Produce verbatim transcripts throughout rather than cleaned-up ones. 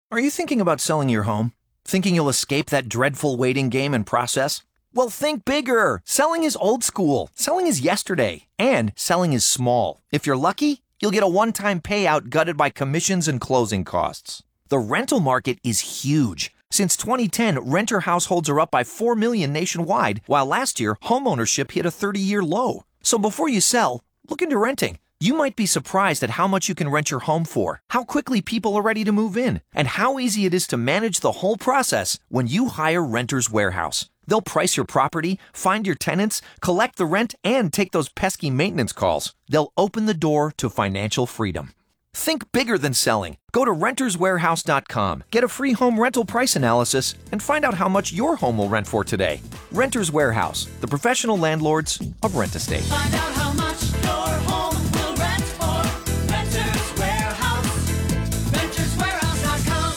Are you thinking about selling your home? Thinking you'll escape that dreadful waiting game and process? Well, think bigger. Selling is old school. Selling is yesterday. And selling is small. If you're lucky, you'll get a one-time payout gutted by commissions and closing costs. The rental market is huge. Since twenty ten, renter households are up by four million nationwide, while last year, homeownership hit a thirty-year low. So before you sell, look into renting. You might be surprised at how much you can rent your home for, how quickly people are ready to move in, and how easy it is to manage the whole process when you hire Renters Warehouse. They'll price your property, find your tenants, collect the rent, and take those pesky maintenance calls. They'll open the door to financial freedom. Think bigger than selling. Go to renters warehouse dot com, get a free home rental price analysis, and find out how much your home will rent for today. Renters Warehouse, the professional landlords of Rent Estate. Find out how much your home will rent for. Renters Warehouse. renters warehouse dot com.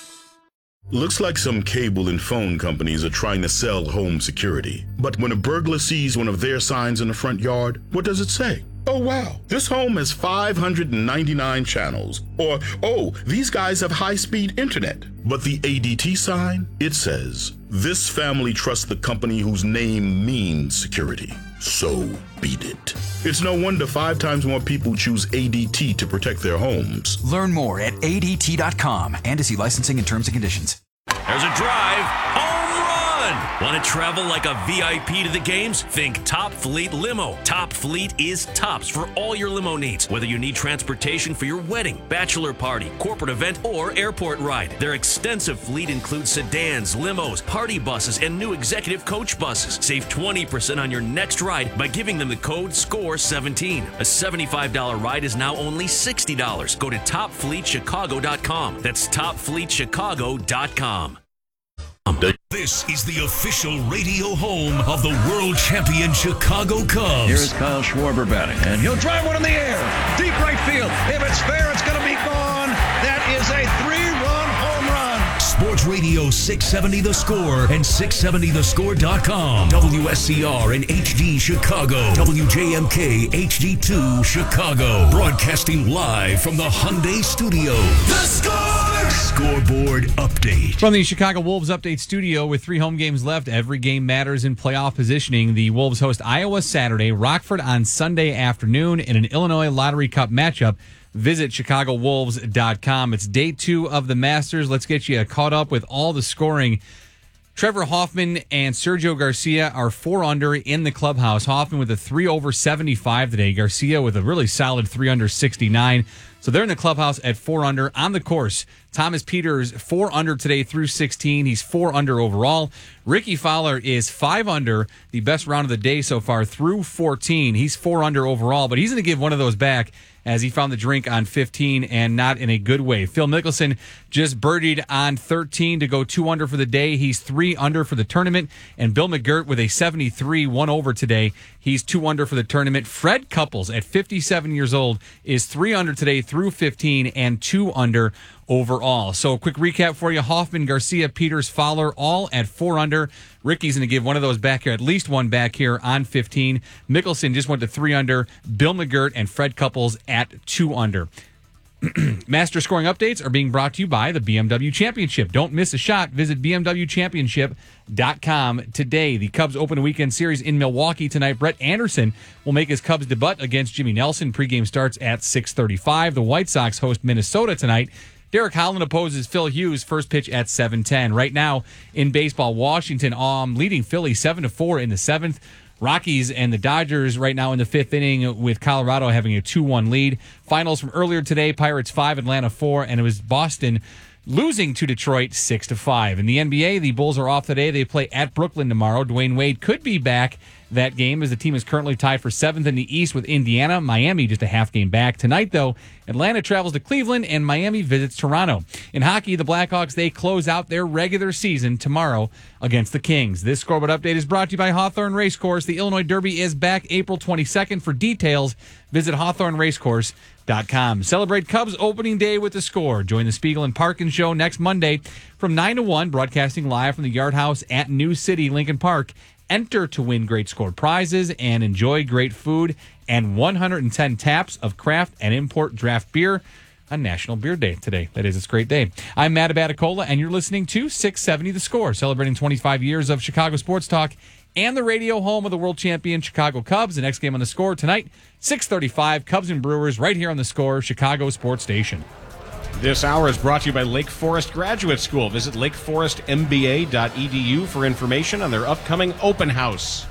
Looks like some cable and phone companies are trying to sell home security. But when a burglar sees one of their signs in the front yard, what does it say? Oh, wow, this home has five hundred ninety-nine channels. Or, oh, these guys have high-speed internet. But the A D T sign, it says, this family trusts the company whose name means security. So beat it. It's no wonder five times more people choose A D T to protect their homes. Learn more at A D T dot com and to see licensing and terms and conditions. There's a drive. Home run! Want to travel like a V I P to the games? Think Top Fleet Limo. Top Fleet is tops for all your limo needs. Whether you need transportation for your wedding, bachelor party, corporate event, or airport ride. Their extensive fleet includes sedans, limos, party buses, and new executive coach buses. Save twenty percent on your next ride by giving them the code SCORE seventeen. A seventy-five dollars ride is now only sixty dollars. Go to top fleet chicago dot com. That's top fleet chicago dot com. This is the official radio home of the world champion Chicago Cubs. Here's Kyle Schwarber batting, and he'll drive one in the air. Deep right field. If it's fair, it's going to be gone. That is a three-run home run. Sports Radio six seventy The Score and six seventy the score dot com. W S C R and H D Chicago. W J M K H D two Chicago. Broadcasting live from the Hyundai Studio. The Score! Scoreboard update. From the Chicago Wolves Update Studio with three home games left, every game matters in playoff positioning. The Wolves host Iowa Saturday, Rockford on Sunday afternoon in an Illinois Lottery Cup matchup. Visit chicago wolves dot com. It's day two of the Masters. Let's get you caught up with all the scoring. Trevor Hoffman and Sergio Garcia are four under in the clubhouse. Hoffman with a three over seventy-five today. Garcia with a really solid three under sixty-nine. So they're in the clubhouse at four under. On the course, Thomas Pieters four under today through sixteen. He's four under overall. Ricky Fowler is five under, the best round of the day so far through fourteen. He's four under overall, but he's going to give one of those back as he found the drink on fifteen and not in a good way. Phil Mickelson just birdied on thirteen to go two under for the day. He's three under for the tournament. And Bill McGirt with a seventy-three, one over today. He's two under for the tournament. Fred Couples at fifty-seven years old is three under today through fifteen and two under overall. So a quick recap for you. Hoffman, Garcia, Pieters, Fowler, all at four under. Ricky's going to give one of those back here, at least one back here on fifteen. Mickelson just went to three under. Bill McGirt and Fred Couples at two under. Master scoring updates are being brought to you by the B M W Championship. Don't miss a shot. Visit b m w championship dot com today. The Cubs open a weekend series in Milwaukee tonight. Brett Anderson will make his Cubs debut against Jimmy Nelson. Pregame starts at six thirty-five. The White Sox host Minnesota tonight. Derek Holland opposes Phil Hughes. First pitch at seven ten. Right now in baseball, Washington um, leading Philly seven to four in the seventh. Rockies and the Dodgers right now in the fifth inning with Colorado having a two one lead. Finals from earlier today, Pirates five, Atlanta four, and it was Boston losing to Detroit six to five. In the N B A, the Bulls are off today. They play at Brooklyn tomorrow. Dwayne Wade could be back that game as the team is currently tied for seventh in the East with Indiana. Miami just a half game back. Tonight, though, Atlanta travels to Cleveland and Miami visits Toronto. In hockey, the Blackhawks, they close out their regular season tomorrow against the Kings. This scoreboard update is brought to you by Hawthorne Racecourse. The Illinois Derby is back April twenty-second. For details, visit hawthorne racecourse dot com. Celebrate Cubs opening day with the Score. Join the Spiegel and Parkin Show next Monday from nine to one, broadcasting live from the Yard House at New City, Lincoln Park. Enter to win great Score prizes and enjoy great food and one hundred ten taps of craft and import draft beer. on National Beer Day today. That is, it's a great day. I'm Matt Abaticola, and you're listening to six seventy The Score, celebrating twenty-five years of Chicago sports talk and the radio home of the world champion Chicago Cubs. The next game on The Score tonight, six thirty-five, Cubs and Brewers, right here on The Score, Chicago Sports Station. This hour is brought to you by Lake Forest Graduate School. Visit lake forest m b a dot e d u for information on their upcoming open house.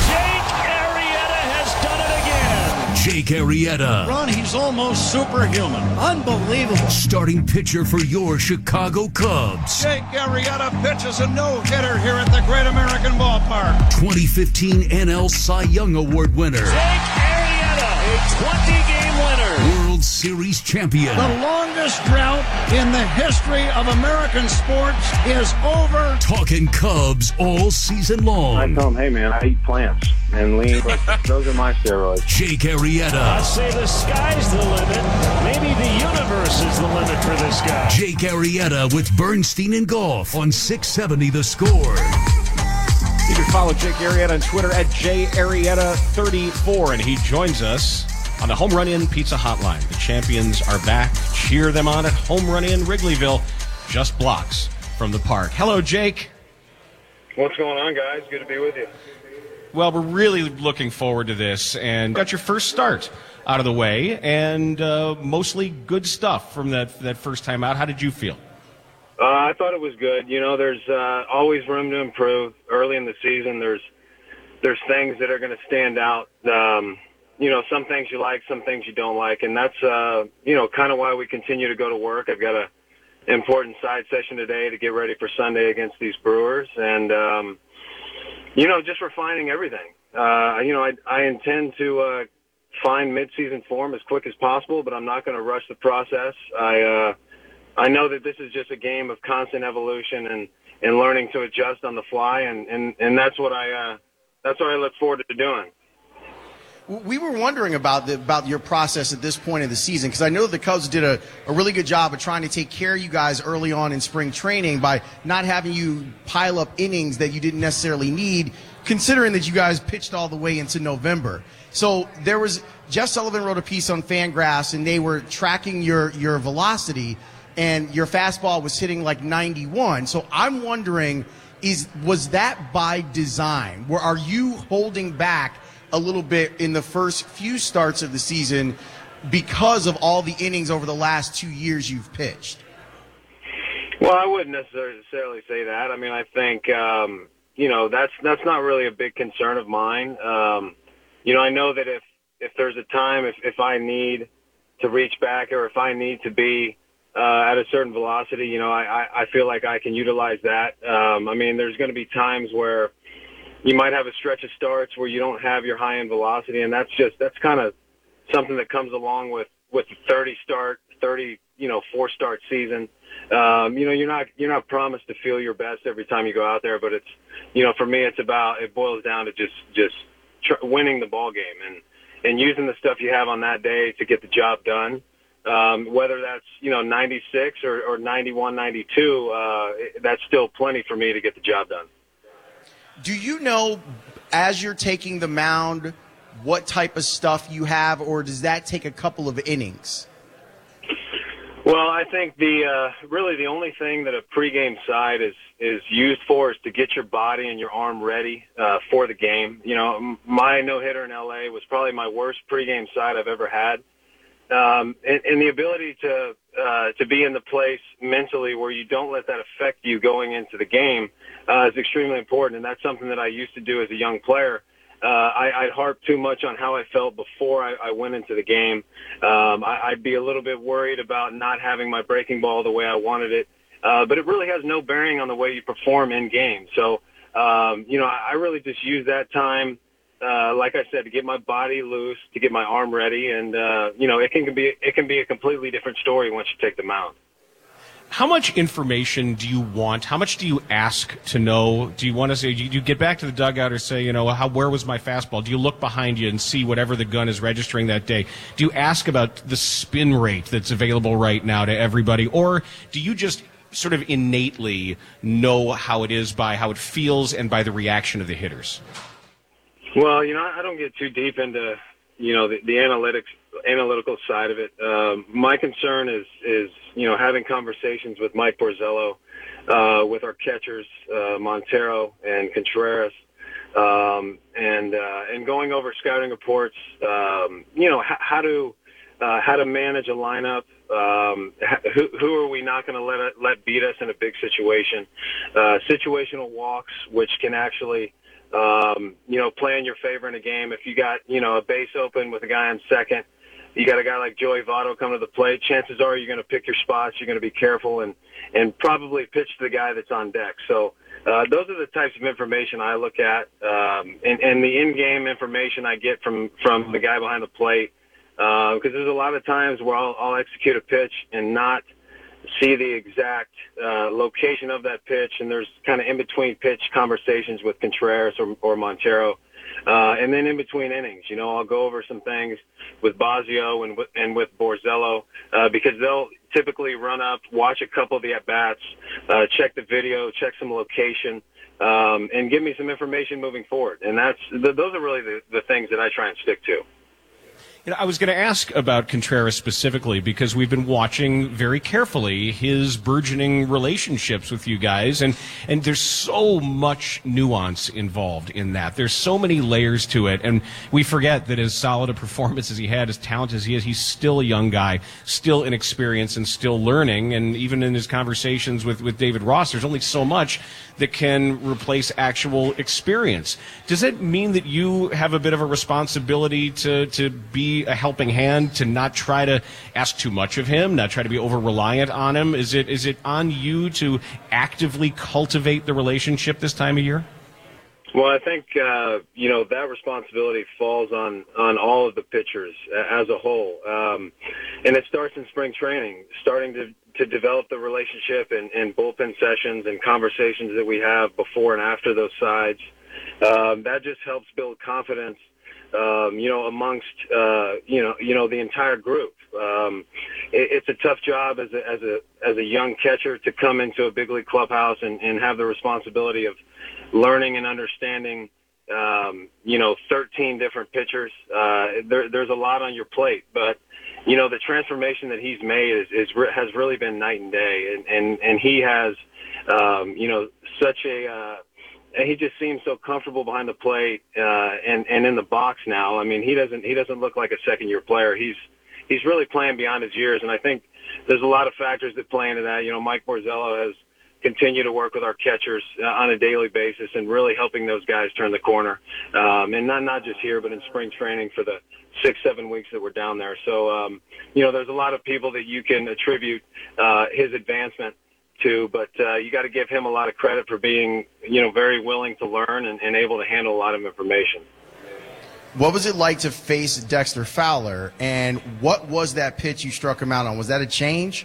Jake Arrieta. Run, he's almost superhuman. Unbelievable. Starting pitcher for your Chicago Cubs. Jake Arrieta pitches a no-hitter here at the Great American Ballpark. twenty fifteen N L Cy Young Award winner. Jake Arrieta, a twenty-game winner. World Series champion. The longest drought in the history of American sports is over. Talking Cubs all season long. I tell him, hey man, I eat plants and lean. Those are my steroids. Jake Arrieta. I'd say the sky's the limit. Maybe the universe is the limit for this guy. Jake Arrieta with Bernstein and Golf on six seventy The Score. You can follow Jake Arrieta on Twitter at J Arrieta thirty-four, and he joins us on the Home Run Inn Pizza Hotline. The champions are back. Cheer them on at Home Run Inn Wrigleyville, just blocks from the park. Hello, Jake. What's going on, guys? Good to be with you. Well, we're really looking forward to this, and got your first start out of the way, and uh, mostly good stuff from that that first time out. How did you feel? Uh, I thought it was good. You know, there's uh, always room to improve. Early in the season, there's there's things that are going to stand out. Um, you know, some things you like, some things you don't like, and that's uh, you know kind of why we continue to go to work. I've got a important side session today to get ready for Sunday against these Brewers, and um, you know, just refining everything. Uh, you know, I, I intend to uh, find mid-season form as quick as possible, but I'm not going to rush the process. I uh, I know that this is just a game of constant evolution and, and learning to adjust on the fly, and, and, and that's what I uh, that's what I look forward to doing. We were wondering about the, about your process at this point of the season, because I know the Cubs did a, a really good job of trying to take care of you guys early on in spring training by not having you pile up innings that you didn't necessarily need, considering that you guys pitched all the way into November. So there was Jeff Sullivan wrote a piece on Fangraphs, and they were tracking your, your velocity, and your fastball was hitting like ninety-one. So I'm wondering, is was that by design? Or are you holding back a little bit in the first few starts of the season because of all the innings over the last two years you've pitched? Well, I wouldn't necessarily say that. I mean, I think, um, you know, that's that's not really a big concern of mine. Um, you know, I know that if, if there's a time, if, if I need to reach back or if I need to be uh, at a certain velocity, you know, I, I feel like I can utilize that. Um, I mean, there's going to be times where you might have a stretch of starts where you don't have your high-end velocity, and that's just that's kind of something that comes along with with the thirty start, thirty you know four start season. Um, you know, you're not you're not promised to feel your best every time you go out there, but it's you know for me it's about it boils down to just just tr- winning the ball game and and using the stuff you have on that day to get the job done. Um, whether that's you know ninety-six or, or ninety-one, ninety-two, uh, that's still plenty for me to get the job done. Do you know, as you're taking the mound, what type of stuff you have, or does that take a couple of innings? Well, I think the uh, really the only thing that a pregame side is is used for is to get your body and your arm ready uh, for the game. You know, my no-hitter in L A was probably my worst pregame side I've ever had. Um, and, and the ability to uh, to be in the place mentally where you don't let that affect you going into the game uh, is extremely important, and that's something that I used to do as a young player. Uh, I, I'd harp too much on how I felt before I, I went into the game. Um, I, I'd be a little bit worried about not having my breaking ball the way I wanted it, uh, but it really has no bearing on the way you perform in game. So, um, you know, I, I really just use that time. Uh, like I said, to get my body loose, to get my arm ready, and uh, you know, it can be it can be a completely different story once you take the mound. How much information do you want? How much do you ask to know? Do you want to say, do you get back to the dugout or say, you know, how where was my fastball? Do you look behind you and see whatever the gun is registering that day? Do you ask about the spin rate that's available right now to everybody, or do you just sort of innately know how it is by how it feels and by the reaction of the hitters? Well, you know, I don't get too deep into, you know, the, the analytics analytical side of it. Um, my concern is, is, you know, having conversations with Mike Borzello, uh, with our catchers, uh, Montero and Contreras, um, and, uh, and going over scouting reports, um, you know, h- how to, uh, how to manage a lineup. Um, who, who are we not going to let, let beat us in a big situation? Uh, situational walks, which can actually, um, you know, play in your favor in a game. If you got, you know, a base open with a guy on second, you got a guy like Joey Votto come to the plate, chances are you're going to pick your spots, you're going to be careful, and, and probably pitch to the guy that's on deck. So uh, those are the types of information I look at, um, and, and the in-game information I get from, from the guy behind the plate, because uh, there's a lot of times where I'll, I'll execute a pitch and not see the exact uh, location of that pitch, and there's kind of in-between pitch conversations with Contreras or, or Montero. Uh, and then in between innings, you know, I'll go over some things with Bosio and with, and with Borzello, uh, because they'll typically run up, watch a couple of the at-bats, uh, check the video, check some location, um, and give me some information moving forward. And that's, th- those are really the, the things that I try and stick to. You know, I was going to ask about Contreras specifically because we've been watching very carefully his burgeoning relationships with you guys, and, and there's so much nuance involved in that. There's so many layers to it, and we forget that as solid a performance as he had, as talented as he is, he's still a young guy, still inexperienced and still learning, and even in his conversations with, with David Ross, there's only so much that can replace actual experience. Does it mean that you have a bit of a responsibility to, to be a helping hand, to not try to ask too much of him, not try to be over reliant on him? Is it is it on you to actively cultivate the relationship this time of year? Well, I think, uh, you know, that responsibility falls on, on all of the pitchers as a whole. Um, and it starts in spring training, starting to, to develop the relationship and, and bullpen sessions and conversations that we have before and after those sides. Um, that just helps build confidence, um, you know, amongst, uh, you know, you know, the entire group. Um, it, it's a tough job as a, as a, as a young catcher to come into a big league clubhouse and, and have the responsibility of learning and understanding, um, you know, thirteen different pitchers. Uh, there, there's a lot on your plate, but, you know, the transformation that he's made is, is has really been night and day. And, and, and he has, um, you know, such a, uh, he just seems so comfortable behind the plate, uh, and, and in the box now. I mean, he doesn't, he doesn't look like a second year player. He's, he's really playing beyond his years. And I think there's a lot of factors that play into that. You know, Mike Borzello has continue to work with our catchers uh, on a daily basis and really helping those guys turn the corner. Um, and not, not just here, but in spring training for the six, seven weeks that we're down there. So, um, you know, there's a lot of people that you can attribute uh, his advancement to, but uh, you got to give him a lot of credit for being, you know, very willing to learn and, and able to handle a lot of information. What was it like to face Dexter Fowler, and what was that pitch you struck him out on? Was that a change?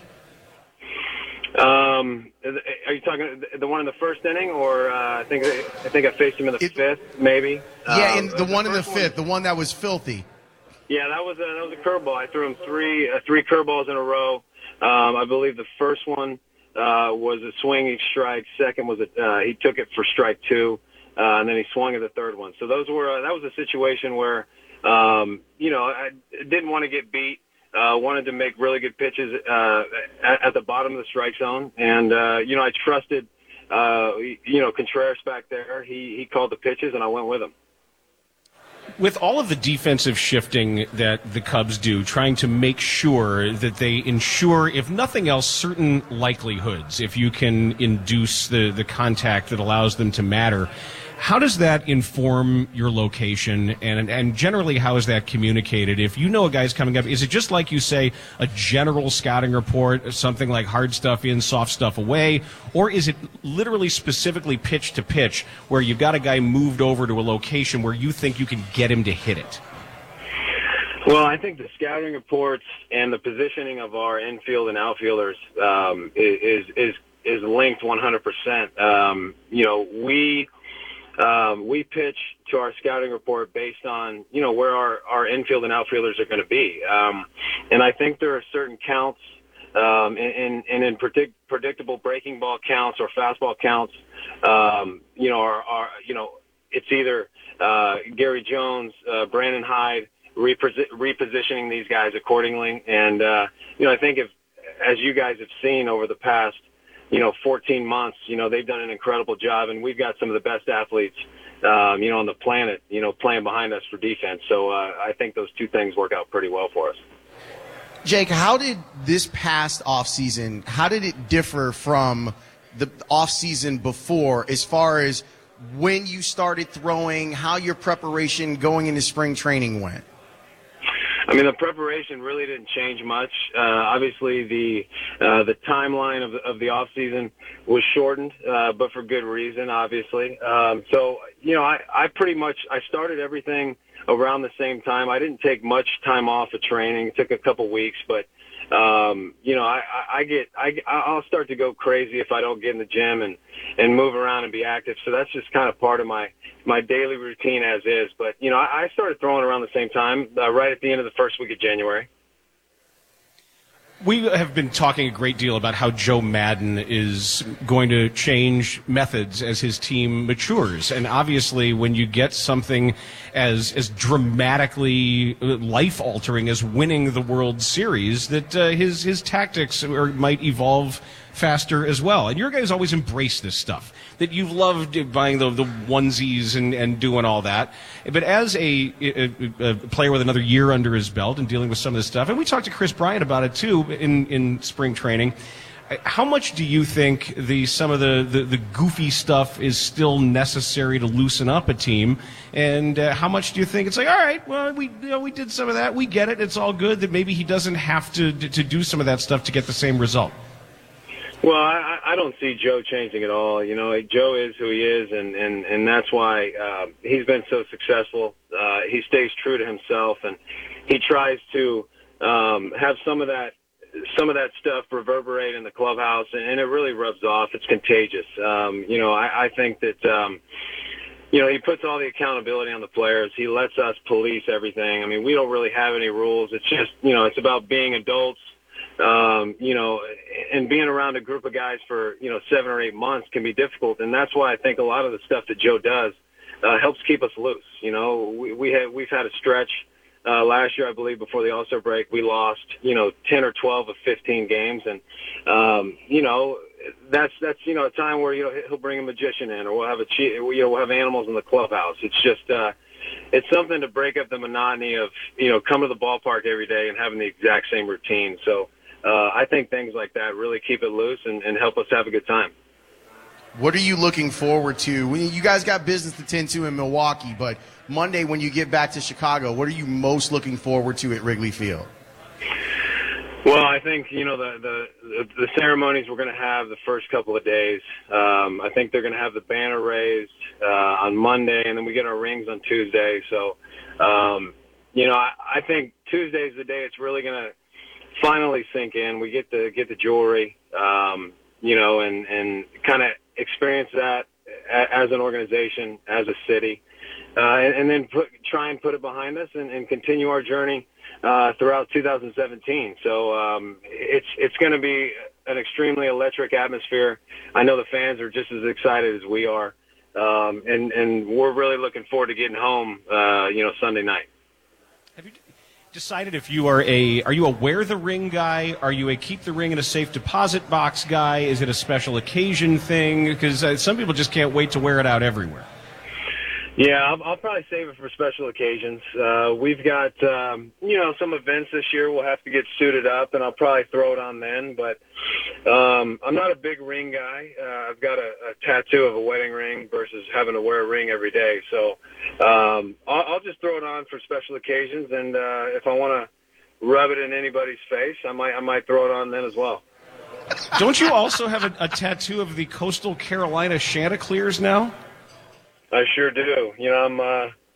Um, are you talking the one in the first inning, or uh, I think I think I faced him in the it, fifth, maybe? Yeah, um, in the, the one in the fifth, one, the one that was filthy. Yeah, that was a, that was a curveball. I threw him three uh, three curveballs in a row. Um, I believe the first one uh, was a swinging strike. Second was a uh, he took it for strike two, uh, and then he swung at the third one. So those were uh, that was a situation where um, you know I didn't want to get beat. Uh, wanted to make really good pitches uh, at, at the bottom of the strike zone, and uh, you know I trusted uh, you know Contreras back there. He he called the pitches, and I went with him. With all of the defensive shifting that the Cubs do, trying to make sure that they ensure, if nothing else, certain likelihoods, if you can induce the, the contact that allows them to matter, how does that inform your location, and and generally how is that communicated? If you know a guy's coming up, is it just like you say, a general scouting report, something like hard stuff in, soft stuff away, or is it literally specifically pitch to pitch where you've got a guy moved over to a location where you think you can get him to hit it? Well, I think the scouting reports and the positioning of our infield and outfielders um, is is is linked one hundred percent. Um, you know, we. Um, we pitch to our scouting report based on, you know, where our, our infield and outfielders are going to be. Um, and I think there are certain counts, um, and, and in predict, predictable breaking ball counts or fastball counts, um, you know, are, are, you know, it's either, uh, Gary Jones, uh, Brandon Hyde, reposi- repositioning these guys accordingly. And, uh, you know, I think if, as you guys have seen over the past, you know, fourteen months, you know, they've done an incredible job, and we've got some of the best athletes, um, you know, on the planet, you know, playing behind us for defense. So uh, I think those two things work out pretty well for us. Jake, how did this past offseason, how did it differ from the offseason before as far as when you started throwing, how your preparation going into spring training went? I mean, the preparation really didn't change much. Uh, obviously, the uh, the timeline of the, of the off season was shortened, uh, but for good reason, obviously. Um, so, you know, I, I pretty much I started everything around the same time. I didn't take much time off of training. It took a couple weeks, but um, you know, I, I, I get I, I'll start to go crazy if I don't get in the gym and and move around and be active. So that's just kind of part of my my daily routine as is. But, you know, I, I started throwing around the same time, uh, right at the end of the first week of January. We have been talking a great deal about how Joe Madden is going to change methods as his team matures. And obviously, when you get something as as dramatically life-altering as winning the World Series, that uh, his his tactics are, might evolve faster as well. And your guys always embrace this stuff, that you've loved buying the, the onesies and, and doing all that. But as a, a, a player with another year under his belt and dealing with some of this stuff, and we talked to Chris Bryant about it too in, in spring training, how much do you think the some of the, the, the goofy stuff is still necessary to loosen up a team? And uh, how much do you think it's like, all right, well, we you know, we did some of that, we get it, it's all good, that maybe he doesn't have to, to do some of that stuff to get the same result? Well, I, I don't see Joe changing at all. You know, Joe is who he is, and, and, and that's why uh, he's been so successful. Uh, he stays true to himself, and he tries to um, have some of that some of that stuff reverberate in the clubhouse, and, and it really rubs off. It's contagious. Um, you know, I, I think that, um, you know, he puts all the accountability on the players. He lets us police everything. I mean, we don't really have any rules. It's just, you know, it's about being adults. Um, you know, and being around a group of guys for, you know, seven or eight months can be difficult. And that's why I think a lot of the stuff that Joe does uh, helps keep us loose. You know, we, we have, we've had a stretch uh, last year, I believe, before the All-Star break. We lost, you know, ten or twelve of fifteen games. And, um, you know, that's, that's, you know, a time where, you know, he'll bring a magician in, or we'll have a, you know, we'll have animals in the clubhouse. It's just, uh, it's something to break up the monotony of, you know, coming to the ballpark every day and having the exact same routine. So, Uh, I think things like that really keep it loose and, and help us have a good time. What are you looking forward to? When you guys got business to tend to in Milwaukee, but Monday when you get back to Chicago, what are you most looking forward to at Wrigley Field? Well, I think, you know, the, the, the ceremonies we're going to have the first couple of days. Um, I think they're going to have the banner raised uh, on Monday, and then we get our rings on Tuesday. So, um, you know, I, I think Tuesday's the day it's really going to finally sink in. We get to get the jewelry, um, you know, and, and kind of experience that as an organization, as a city, uh, and, and then put, try and put it behind us and, and continue our journey uh, throughout two thousand seventeen. So um, it's it's going to be an extremely electric atmosphere. I know the fans are just as excited as we are, um, and and we're really looking forward to getting home, uh, you know, Sunday night. Decided if you are a are you a wear the ring guy? Are you a keep the ring in a safe deposit box guy? Is it a special occasion thing? Because uh, some people just can't wait to wear it out everywhere. Yeah, I'll, I'll probably save it for special occasions. Uh, we've got, um, you know, some events this year we'll have to get suited up, and I'll probably throw it on then. But um, I'm not a big ring guy. Uh, I've got a, a tattoo of a wedding ring versus having to wear a ring every day. So um, I'll, I'll just throw it on for special occasions, and uh, if I want to rub it in anybody's face, I might I might throw it on then as well. Don't you also have a, a tattoo of the Coastal Carolina Chanticleers now? I sure do. You know, I'm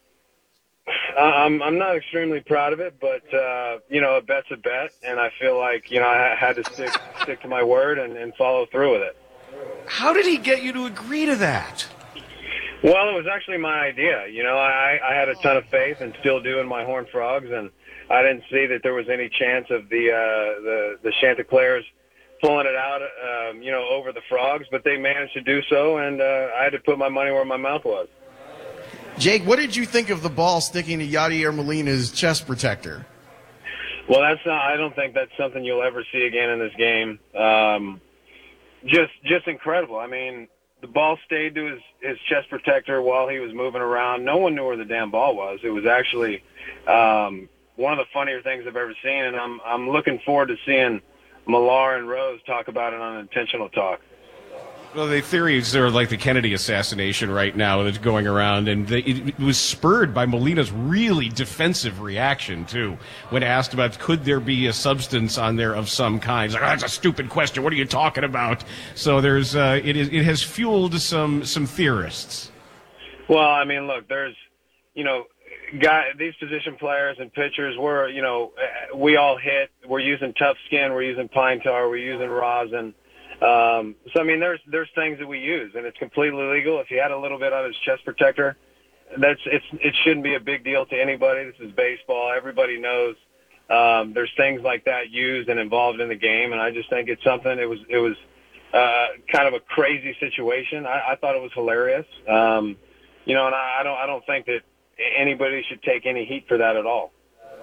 uh, I'm I'm not extremely proud of it, but uh, you know, a bet's a bet, and I feel like, you know, I had to stick stick to my word and, and follow through with it. How did he get you to agree to that? Well, it was actually my idea. You know, I I had a ton of faith and still do in my Horned Frogs, and I didn't see that there was any chance of the uh, the the Chanticleers pulling it out, um, you know, over the Frogs, but they managed to do so, and uh, I had to put my money where my mouth was. Jake, what did you think of the ball sticking to Yadier Molina's chest protector? Well, that's not. I don't think that's something you'll ever see again in this game. Um, just, just incredible. I mean, the ball stayed to his, his chest protector while he was moving around. No one knew where the damn ball was. It was actually um, one of the funnier things I've ever seen, and I'm I'm looking forward to seeing Millar and Rose talk about it on Intentional Talk. Well, the theories are like the Kennedy assassination right now that's going around, and they, it was spurred by Molina's really defensive reaction, too, when asked about could there be a substance on there of some kind. He's like, oh, that's a stupid question. What are you talking about? So there's uh, it, is, it has fueled some, some theorists. Well, I mean, look, there's, you know, guy, these position players and pitchers, we're, you know, we all hit. We're using tough skin. We're using pine tar. We're using rosin. Um, so, I mean, there's there's things that we use, and it's completely legal. If he had a little bit on his chest protector, that's it's it shouldn't be a big deal to anybody. This is baseball. Everybody knows um, there's things like that used and involved in the game, and I just think it's something. It was it was uh, kind of a crazy situation. I, I thought it was hilarious, um, you know, and I, I don't I don't think that anybody should take any heat for that at all.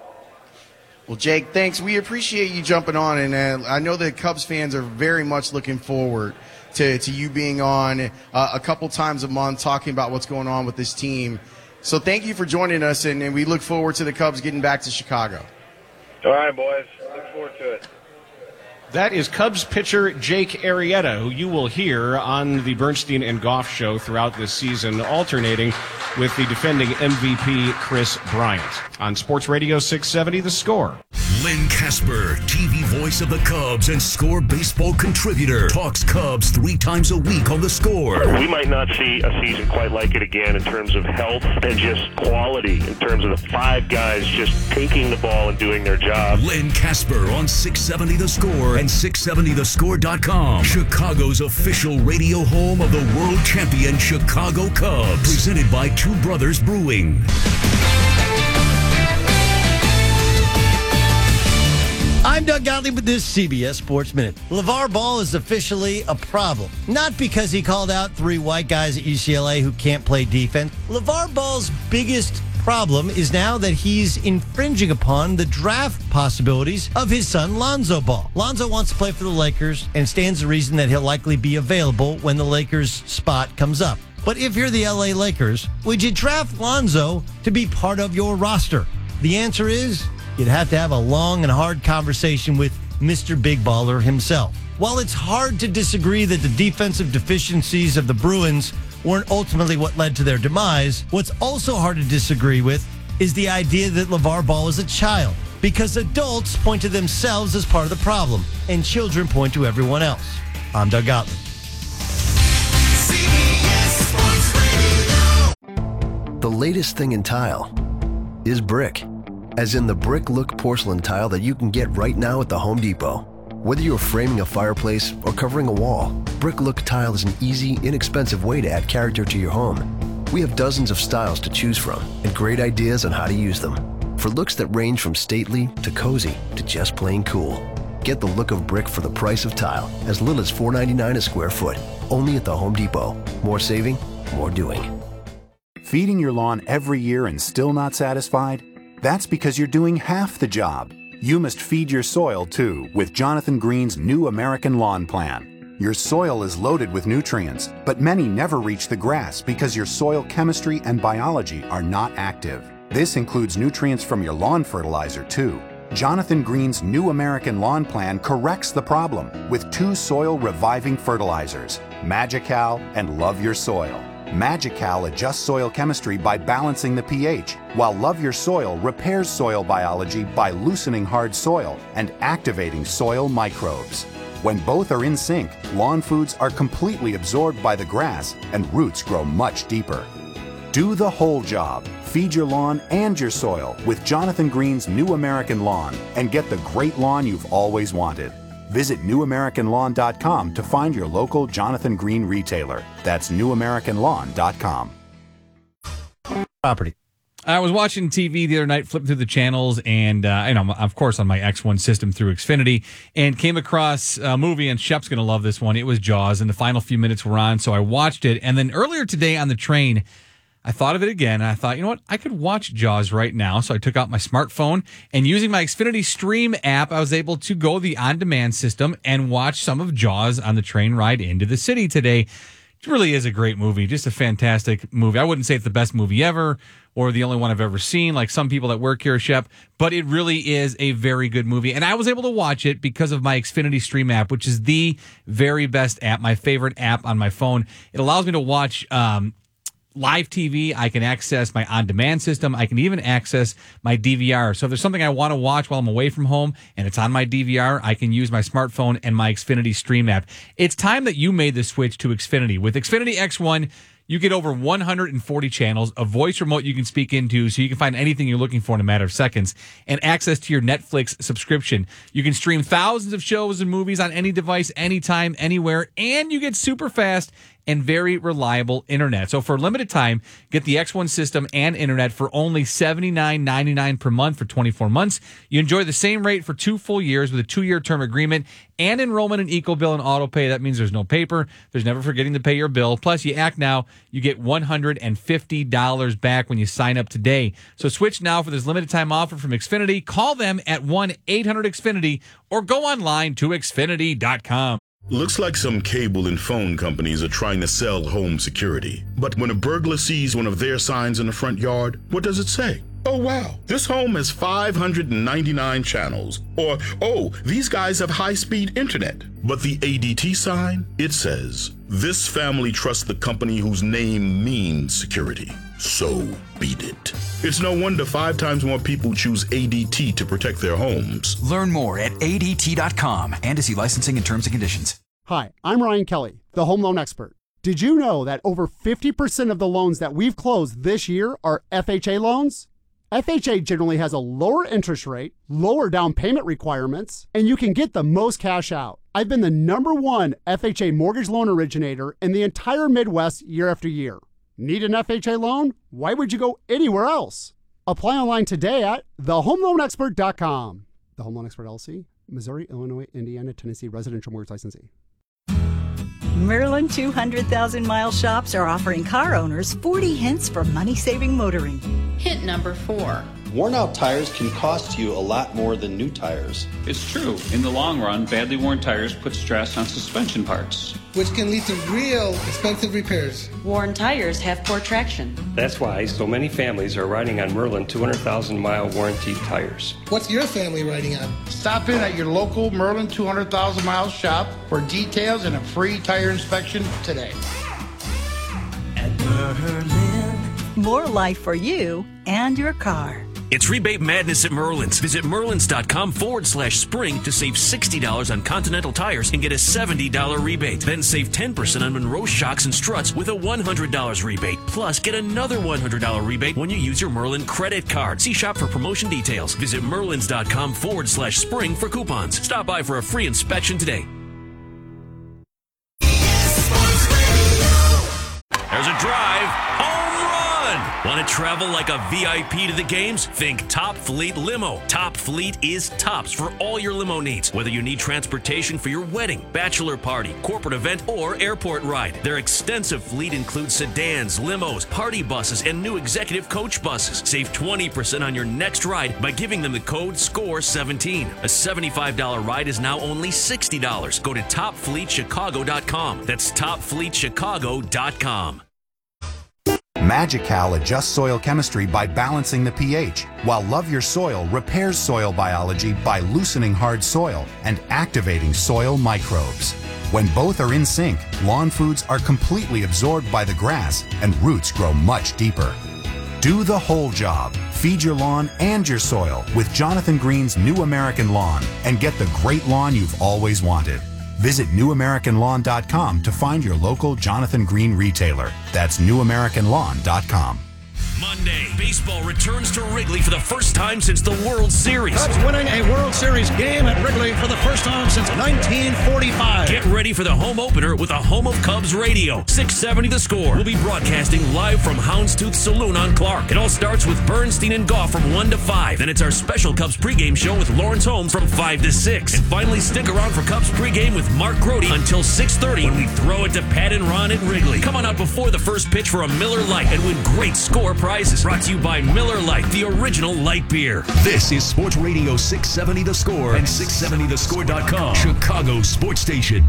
Well, Jake, thanks. We appreciate you jumping on, and uh, I know that Cubs fans are very much looking forward to, to you being on uh, a couple times a month talking about what's going on with this team. So thank you for joining us, and, and we look forward to the Cubs getting back to Chicago. All right, boys. Look forward to it. That is Cubs pitcher Jake Arrieta, who you will hear on the Bernstein and Goff show throughout this season, alternating with the defending M V P Chris Bryant. On Sports Radio six seventy, The Score. Lynn Casper, T V voice of the Cubs and Score baseball contributor, talks Cubs three times a week on The Score. We might not see a season quite like it again in terms of health and just quality, in terms of the five guys just taking the ball and doing their job. Lynn Casper on six seventy The Score and six seventy the score dot com, Chicago's official radio home of the world champion Chicago Cubs. Presented by Two Brothers Brewing. I'm Doug Gottlieb with this C B S Sports Minute. LeVar Ball is officially a problem. Not because he called out three white guys at U C L A who can't play defense. LeVar Ball's biggest problem is now that he's infringing upon the draft possibilities of his son Lonzo Ball. Lonzo wants to play for the Lakers and stands to reason that he'll likely be available when the Lakers spot comes up. But if you're the L A Lakers, would you draft Lonzo to be part of your roster? The answer is you'd have to have a long and hard conversation with Mister Big Baller himself. While it's hard to disagree that the defensive deficiencies of the Bruins weren't ultimately what led to their demise, what's also hard to disagree with is the idea that LeVar Ball is a child, because adults point to themselves as part of the problem, and children point to everyone else. I'm Doug Gottlieb. The latest thing in tile is brick, as in the brick look porcelain tile that you can get right now at the Home Depot. Whether you're framing a fireplace or covering a wall, Brick Look Tile is an easy, inexpensive way to add character to your home. We have dozens of styles to choose from and great ideas on how to use them. For looks that range from stately to cozy to just plain cool. Get the look of brick for the price of tile, as little as four ninety-nine a square foot, only at the Home Depot. More saving, more doing. Feeding your lawn every year and still not satisfied? That's because you're doing half the job. You must feed your soil, too, with Jonathan Green's new American Lawn Plan. Your soil is loaded with nutrients, but many never reach the grass because your soil chemistry and biology are not active. This includes nutrients from your lawn fertilizer, too. Jonathan Green's new American Lawn Plan corrects the problem with two soil-reviving fertilizers, Magical and Love Your Soil. Magical adjusts soil chemistry by balancing the pH, while Love Your Soil repairs soil biology by loosening hard soil and activating soil microbes. When both are in sync, lawn foods are completely absorbed by the grass and roots grow much deeper. Do the whole job. Feed your lawn and your soil with Jonathan Green's New American Lawn and get the great lawn you've always wanted. Visit new american lawn dot com to find your local Jonathan Green retailer. That's new american lawn dot com. Property. I was watching T V the other night, flipping through the channels, and uh, you know, of course, on my X one system through Xfinity, and came across a movie. And Shep's going to love this one. It was Jaws, and the final few minutes were on, so I watched it. And then earlier today on the train, I thought of it again, and I thought, you know what? I could watch Jaws right now. So I took out my smartphone, and using my Xfinity Stream app, I was able to go the on-demand system and watch some of Jaws on the train ride into the city today. It really is a great movie, just a fantastic movie. I wouldn't say it's the best movie ever or the only one I've ever seen, like some people that work here, Shep, but it really is a very good movie. And I was able to watch it because of my Xfinity Stream app, which is the very best app, my favorite app on my phone. It allows me to watch um, live T V. I can access my on-demand system. I can even access my D V R. So if there's something I want to watch while I'm away from home and it's on my D V R, I can use my smartphone and my Xfinity Stream app. It's time that you made the switch to Xfinity. With Xfinity X one, you get over one hundred forty channels, a voice remote you can speak into so you can find anything you're looking for in a matter of seconds, and access to your Netflix subscription. You can stream thousands of shows and movies on any device, anytime, anywhere, and you get super fast and very reliable internet. So for a limited time, get the X one system and internet for only seventy-nine ninety-nine per month for twenty-four months. You enjoy the same rate for two full years with a two-year term agreement and enrollment in EcoBill and AutoPay. That means there's no paper. There's never forgetting to pay your bill. Plus, you act now, you get one hundred fifty dollars back when you sign up today. So switch now for this limited time offer from Xfinity. Call them at one eight hundred X Finity or go online to Xfinity dot com. Looks like some cable and phone companies are trying to sell home security. But when a burglar sees one of their signs in the front yard, what does it say? Oh, wow, this home has five hundred ninety-nine channels. Or, oh, these guys have high-speed internet. But the A D T sign, it says, this family trusts the company whose name means security. So beat it. It's no wonder five times more people choose A D T to protect their homes. Learn more at A D T dot com and to see licensing and terms and conditions. Hi, I'm Ryan Kelly, the home loan expert. Did you know that over fifty percent of the loans that we've closed this year are F H A loans? F H A generally has a lower interest rate, lower down payment requirements, and you can get the most cash out. I've been the number one F H A mortgage loan originator in the entire Midwest year after year. Need an F H A loan? Why would you go anywhere else? Apply online today at the home loan expert dot com. The Home Loan Expert L L C, Missouri, Illinois, Indiana, Tennessee residential mortgage licensee. Merlin two hundred thousand mile shops are offering car owners forty hints for money-saving motoring. Hint number four. Worn out tires can cost you a lot more than new tires. It's true. In the long run, badly worn tires put stress on suspension parts, which can lead to real expensive repairs. Worn tires have poor traction. That's why so many families are riding on Merlin two hundred thousand mile warranty tires. What's your family riding on? Stop in at your local Merlin two hundred thousand mile shop for details and a free tire inspection today. At Merlin, more life for you and your car. It's rebate madness at Merlin's. Visit Merlin's.com forward slash spring to save sixty dollars on Continental tires and get a seventy dollars rebate. Then save ten percent on Monroe shocks and struts with a one hundred dollars rebate. Plus, get another one hundred dollars rebate when you use your Merlin credit card. See shop for promotion details. Visit Merlin's.com forward slash spring for coupons. Stop by for a free inspection today. There's a drive. Home run! Want to travel like a V I P to the games? Think Top Fleet Limo. Top Fleet is tops for all your limo needs. Whether you need transportation for your wedding, bachelor party, corporate event, or airport ride. Their extensive fleet includes sedans, limos, party buses, and new executive coach buses. Save twenty percent on your next ride by giving them the code SCORE seventeen. A seventy-five dollars ride is now only sixty dollars. Go to top fleet chicago dot com. That's top fleet chicago dot com. Magical adjusts soil chemistry by balancing the pH, while Love Your Soil repairs soil biology by loosening hard soil and activating soil microbes. When both are in sync, lawn foods are completely absorbed by the grass and roots grow much deeper. Do the whole job. Feed your lawn and your soil with Jonathan Green's New American Lawn and get the great lawn you've always wanted. Visit new american lawn dot com to find your local Jonathan Green retailer. That's new american lawn dot com. Monday, baseball returns to Wrigley for the first time since the World Series. Cubs winning a World Series game at Wrigley for the first time since nineteen forty-five. Get ready for the home opener with a home of Cubs radio. six seventy The Score. We'll be broadcasting live from Houndstooth Saloon on Clark. It all starts with Bernstein and Goff from one to five. Then it's our special Cubs pregame show with Lawrence Holmes from five to six. And finally, stick around for Cubs pregame with Mark Grody until six thirty when we throw it to Pat and Ron at Wrigley. Come on out before the first pitch for a Miller Lite and win great score prizes. Brought to you by Miller Lite, the original light beer. This is Sports Radio six seventy The Score and six seventy the score dot com, Chicago Sports Station.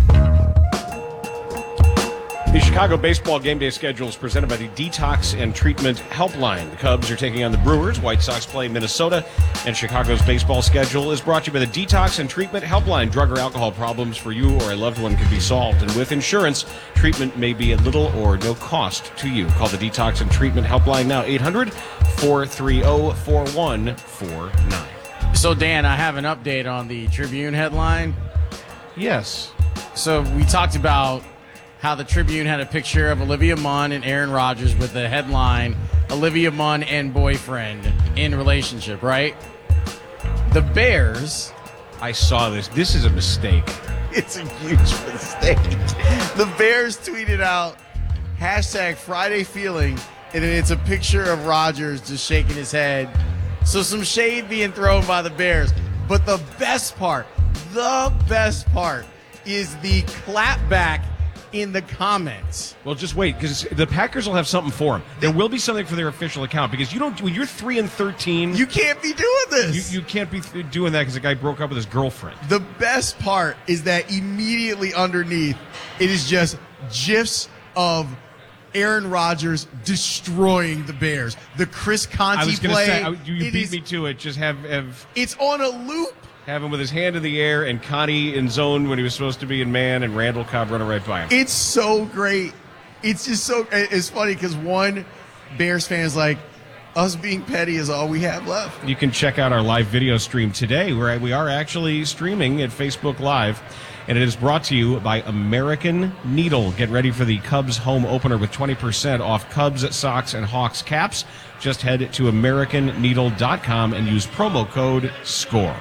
The Chicago baseball game day schedule is presented by the Detox and Treatment Helpline. The Cubs are taking on the Brewers. White Sox play Minnesota. And Chicago's baseball schedule is brought to you by the Detox and Treatment Helpline. Drug or alcohol problems for you or a loved one can be solved. And with insurance, treatment may be at little or no cost to you. Call the Detox and Treatment Helpline now, eight hundred, four three zero, four one four nine. So, Dan, I have an update on the Tribune headline. Yes. So we talked about how the Tribune had a picture of Olivia Munn and Aaron Rodgers with the headline, Olivia Munn and boyfriend in relationship, right? The Bears. I saw this. This is a mistake. It's a huge mistake. The Bears tweeted out, hashtag Friday Feeling, and then it's a picture of Rodgers just shaking his head. So some shade being thrown by the Bears. But the best part, the best part is the clapback in the comments. Well, just wait, because the Packers will have something for them. There will be something for their official account, because you don't. When you're three and thirteen, you can't be doing this. You, you can't be th- doing that because the guy broke up with his girlfriend. The best part is that immediately underneath, it is just gifs of Aaron Rodgers destroying the Bears. The Chris Conte I was gonna play. Say, I, you you beat is, me to it. Just have have. It's on a loop. Have him with his hand in the air and Connie in zone when he was supposed to be in man, and Randall Cobb running right by him. It's so great. It's just so. It's funny because one Bears fan is like, us being petty is all we have left. You can check out our live video stream today, where we are actually streaming at Facebook Live, and it is brought to you by American Needle. Get ready for the Cubs home opener with twenty percent off Cubs socks and Hawks caps. Just head to American Needle dot com and use promo code SCORE.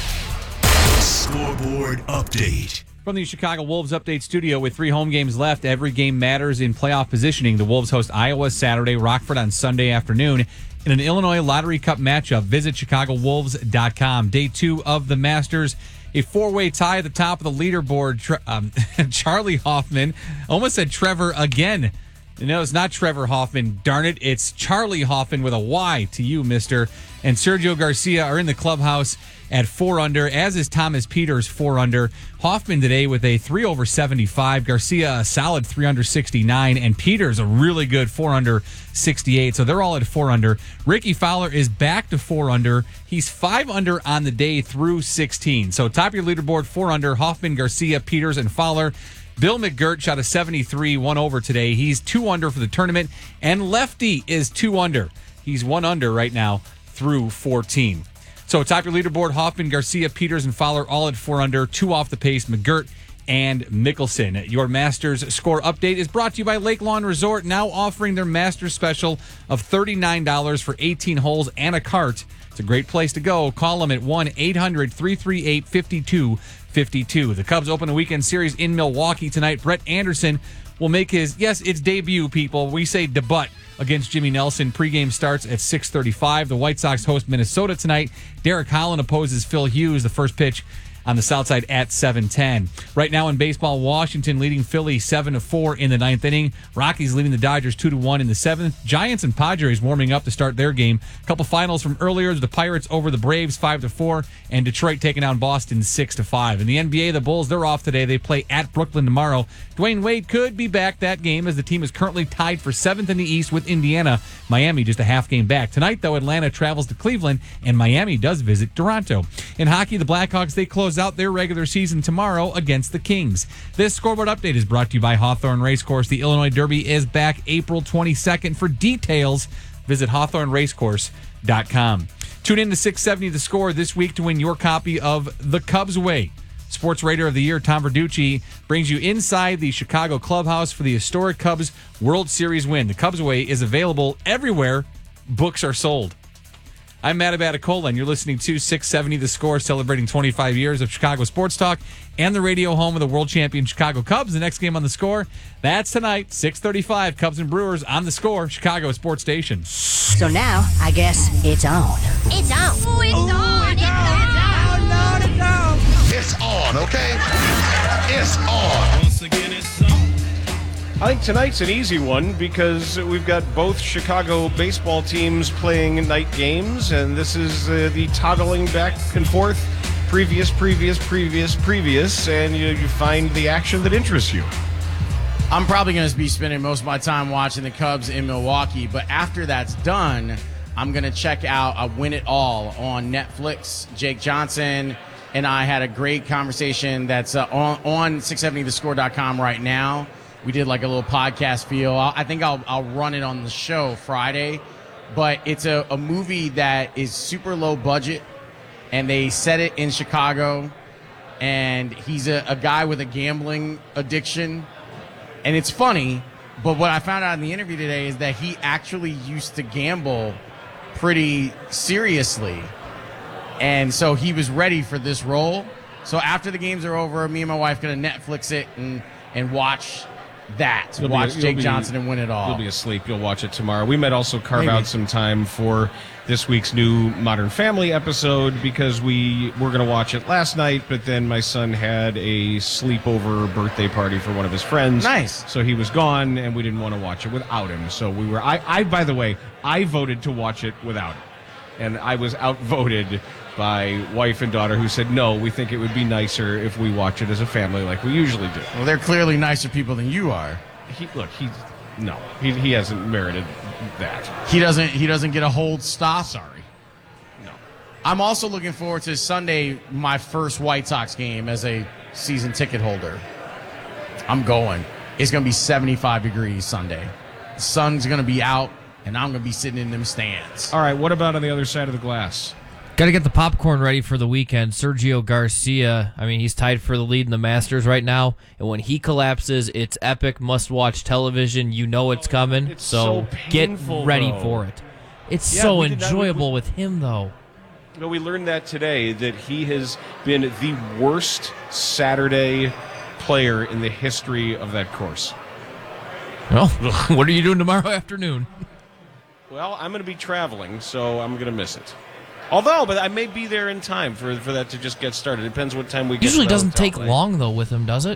Scoreboard update. From the Chicago Wolves Update Studio with three home games left, every game matters in playoff positioning. The Wolves host Iowa Saturday, Rockford on Sunday afternoon. In an Illinois Lottery Cup matchup, visit Chicago Wolves dot com. Day two of the Masters. A four-way tie at the top of the leaderboard. Um, Charlie Hoffman, almost said Trevor again. No, it's not Trevor Hoffman. Darn it. It's Charlie Hoffman with a Y to you, mister. And Sergio Garcia are in the clubhouse at four under, as is Thomas Peters, four under. Hoffman today with a three over seventy-five. Garcia, a solid three under sixty-nine. And Peters, a really good four under sixty-eight. So they're all at four under. Ricky Fowler is back to four under. He's five under on the day through sixteen. So top of your leaderboard, four under. Hoffman, Garcia, Peters, and Fowler. Bill McGirt shot a seventy-three, one over today. He's two under for the tournament. And Lefty is two under. He's one under right now through fourteen. So top your leaderboard, Hoffman, Garcia, Peters, and Fowler all at four under. Two off the pace, McGirt and Mickelson. Your Masters score update is brought to you by Lake Lawn Resort, now offering their Masters special of thirty-nine dollars for eighteen holes and a cart. It's a great place to go. Call them at one eight hundred, three three eight, five two five two. The Cubs open a weekend series in Milwaukee tonight. Brett Anderson will make his, yes, it's debut, people. We say debut against Jimmy Nelson. Pregame starts at six thirty-five. The White Sox host Minnesota tonight. Derek Holland opposes Phil Hughes. The first pitch on the south side at seven ten. Right now in baseball, Washington leading Philly seven to four in the ninth inning. Rockies leading the Dodgers two to one in the seventh. Giants and Padres warming up to start their game. A couple finals from earlier. The Pirates over the Braves five to four, and Detroit taking on Boston six to five. In the N B A, the Bulls, they're off today. They play at Brooklyn tomorrow. Dwayne Wade could be back that game, as the team is currently tied for seventh in the East with Indiana. Miami just a half game back. Tonight, though, Atlanta travels to Cleveland, and Miami does visit Toronto. In hockey, the Blackhawks, they close out their regular season tomorrow against the Kings. This scoreboard update is brought to you by Hawthorne Racecourse. The Illinois Derby is back April twenty-second. For details, visit hawthorne racecourse dot com. Tune in to six seventy The Score this week to win your copy of The Cubs Way. Sports Raider of the Year Tom Verducci brings you inside the Chicago clubhouse for the historic Cubs World Series win. The Cubs Way is available everywhere books are sold. I'm Matt Abaticola, and you're listening to six seventy The Score, celebrating twenty-five years of Chicago sports talk and the radio home of the world champion Chicago Cubs. The next game on The Score, that's tonight, six thirty-five, Cubs and Brewers on The Score, Chicago Sports Station. So now, I guess it's on. It's on. Oh, it's Ooh, on. It's, It's on. on. It's on. It's on, okay? It's on. Once again, it's on. I think tonight's an easy one because we've got both Chicago baseball teams playing night games, and this is uh, the toggling back and forth, previous, previous, previous, previous, and you, you find the action that interests you. I'm probably going to be spending most of my time watching the Cubs in Milwaukee, but after that's done, I'm going to check out a Win It All on Netflix. Jake Johnson and I had a great conversation that's uh, on, on six seventy the score dot com right now. We did like a little podcast feel. I'll, I think I'll, I'll run it on the show Friday, but it's a, a movie that is super low budget, and they set it in Chicago, and he's a, a guy with a gambling addiction, and it's funny, but what I found out in the interview today is that he actually used to gamble pretty seriously, and so he was ready for this role. So after the games are over, me and my wife going to Netflix it and, and watch that. You'll watch be, Jake be, Johnson and Win It All. You'll be asleep. You'll watch it tomorrow. We might also carve Maybe. out some time for this week's new Modern Family episode because we were going to watch it last night, but then my son had a sleepover birthday party for one of his friends. Nice. So he was gone, and we didn't want to watch it without him. So we were. I, I by the way, I voted to watch it without him, and I was outvoted by wife and daughter who said, no, we think it would be nicer if we watch it as a family like we usually do. Well, they're clearly nicer people than you are. He, look, he, no, he, he hasn't merited that. He doesn't. He doesn't get a hold stop. Sorry, no. I'm also looking forward to Sunday, my first White Sox game as a season ticket holder. I'm going. It's going to be seventy-five degrees Sunday. The sun's going to be out, and I'm going to be sitting in them stands. All right, what about on the other side of the glass? Got to get the popcorn ready for the weekend. Sergio Garcia, I mean, he's tied for the lead in the Masters right now. And when he collapses, it's epic, must-watch television. You know it's coming. It's so, so get painful, ready though. for it. It's Yeah, so we did not- enjoyable we- with him, though. You know, we learned that today, that he has been the worst Saturday player in the history of that course. Well, what are you doing tomorrow afternoon? Well, I'm going to be traveling, so I'm going to miss it. Although, but I may be there in time for for that to just get started. It depends what time we get. Usually to the doesn't hotel, take right? long, though, with him, does it?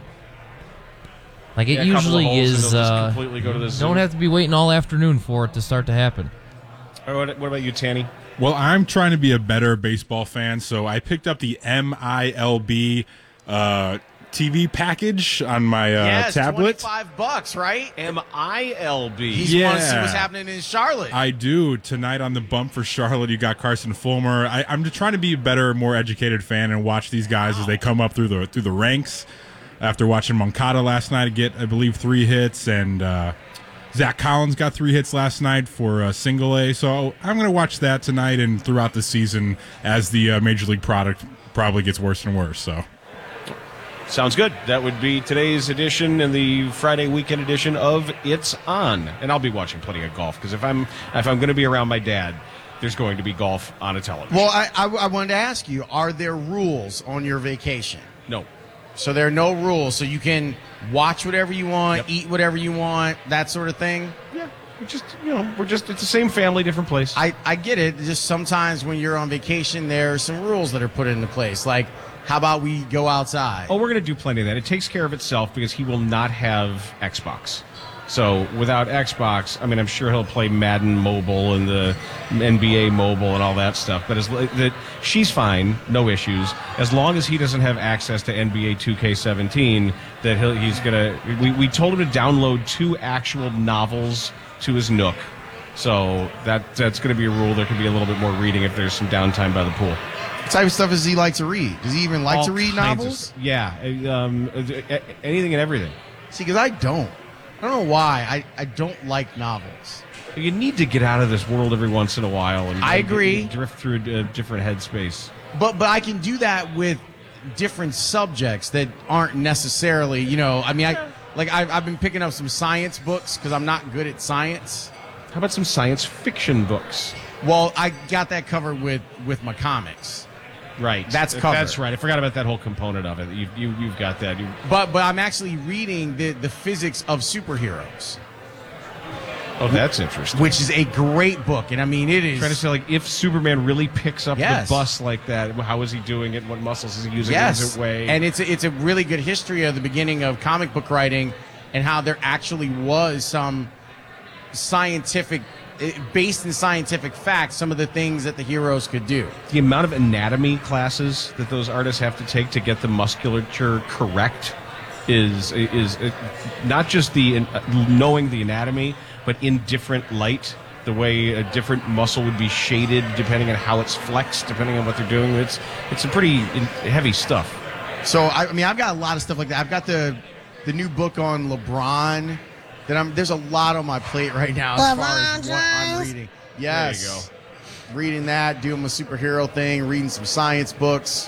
Like, it Yeah, a couple of usually holes and is, they'll just uh, completely go to the you zoo. don't have to be waiting all afternoon for it to start to happen. All right, what, what about you, Tanny? Well, I'm trying to be a better baseball fan, so I picked up the M I L B uh, T V package on my uh, yes, tablet. twenty-five bucks, right? M I L B. He's Yeah. want to see what's happening in Charlotte. I do. Tonight on the bump for Charlotte, you got Carson Fulmer. I, I'm just trying to be a better, more educated fan and watch these guys as they come up through the through the ranks. After watching Moncada last night get, I believe, three hits, and uh, Zach Collins got three hits last night for uh, single A. So I'm going to watch that tonight and throughout the season as the uh, Major League product probably gets worse and worse. So. Sounds good. That would be today's edition and the Friday weekend edition of It's On. And I'll be watching plenty of golf because if I'm if I'm going to be around my dad, there's going to be golf on a television. Well, I, I, I wanted to ask you, are there rules on your vacation? No. So there are no rules. So you can watch whatever you want, eat whatever you want, that sort of thing? Yeah. We're just, you know, we're just, it's the same family, different place. I, I get it. Just sometimes when you're on vacation, there are some rules that are put into place. Like, how about we go outside? Oh, we're going to do plenty of that. It takes care of itself because he will not have Xbox. So without Xbox, I mean, I'm sure he'll play Madden Mobile and the N B A Mobile and all that stuff. But as that, she's fine, no issues, as long as he doesn't have access to N B A two K seventeen. That he'll, he's gonna. We, we told him to download two actual novels to his Nook. So that that's going to be a rule. There can be a little bit more reading if there's some downtime by the pool. What type of stuff does he like to read? Does he even like All to read kinds novels? of- yeah, um, anything and everything. See, because I don't. I don't know why. I, I don't like novels. You need to get out of this world every once in a while. And I and agree. drift through a different headspace. But but I can do that with different subjects that aren't necessarily, you know, I mean, I like I've, I've been picking up some science books because I'm not good at science. How about some science fiction books? Well, I got that covered with, with my comics. Right. That's covered. That's right. I forgot about that whole component of it. You, you, you've got that. You, But but I'm actually reading the, the physics of superheroes. Oh, that's interesting. Which is a great book. And I mean, it is. Trying to say, like, if Superman really picks up Yes. the bus like that, how is he doing it? What muscles is he using? Yes. Is it way? And it's a, it's a really good history of the beginning of comic book writing and how there actually was some scientific, based in scientific facts, some of the things that the heroes could do. The amount of anatomy classes that those artists have to take to get the musculature correct is is uh, not just the uh, knowing the anatomy, but in different light, the way a different muscle would be shaded depending on how it's flexed, depending on what they're doing. It's it's some pretty heavy stuff. So I, I mean, I've got a lot of stuff like that. I've got the the new book on LeBron. That I'm there's a lot on my plate right now as far as what I'm reading. Yes, There you go. Reading that, doing my superhero thing, reading some science books.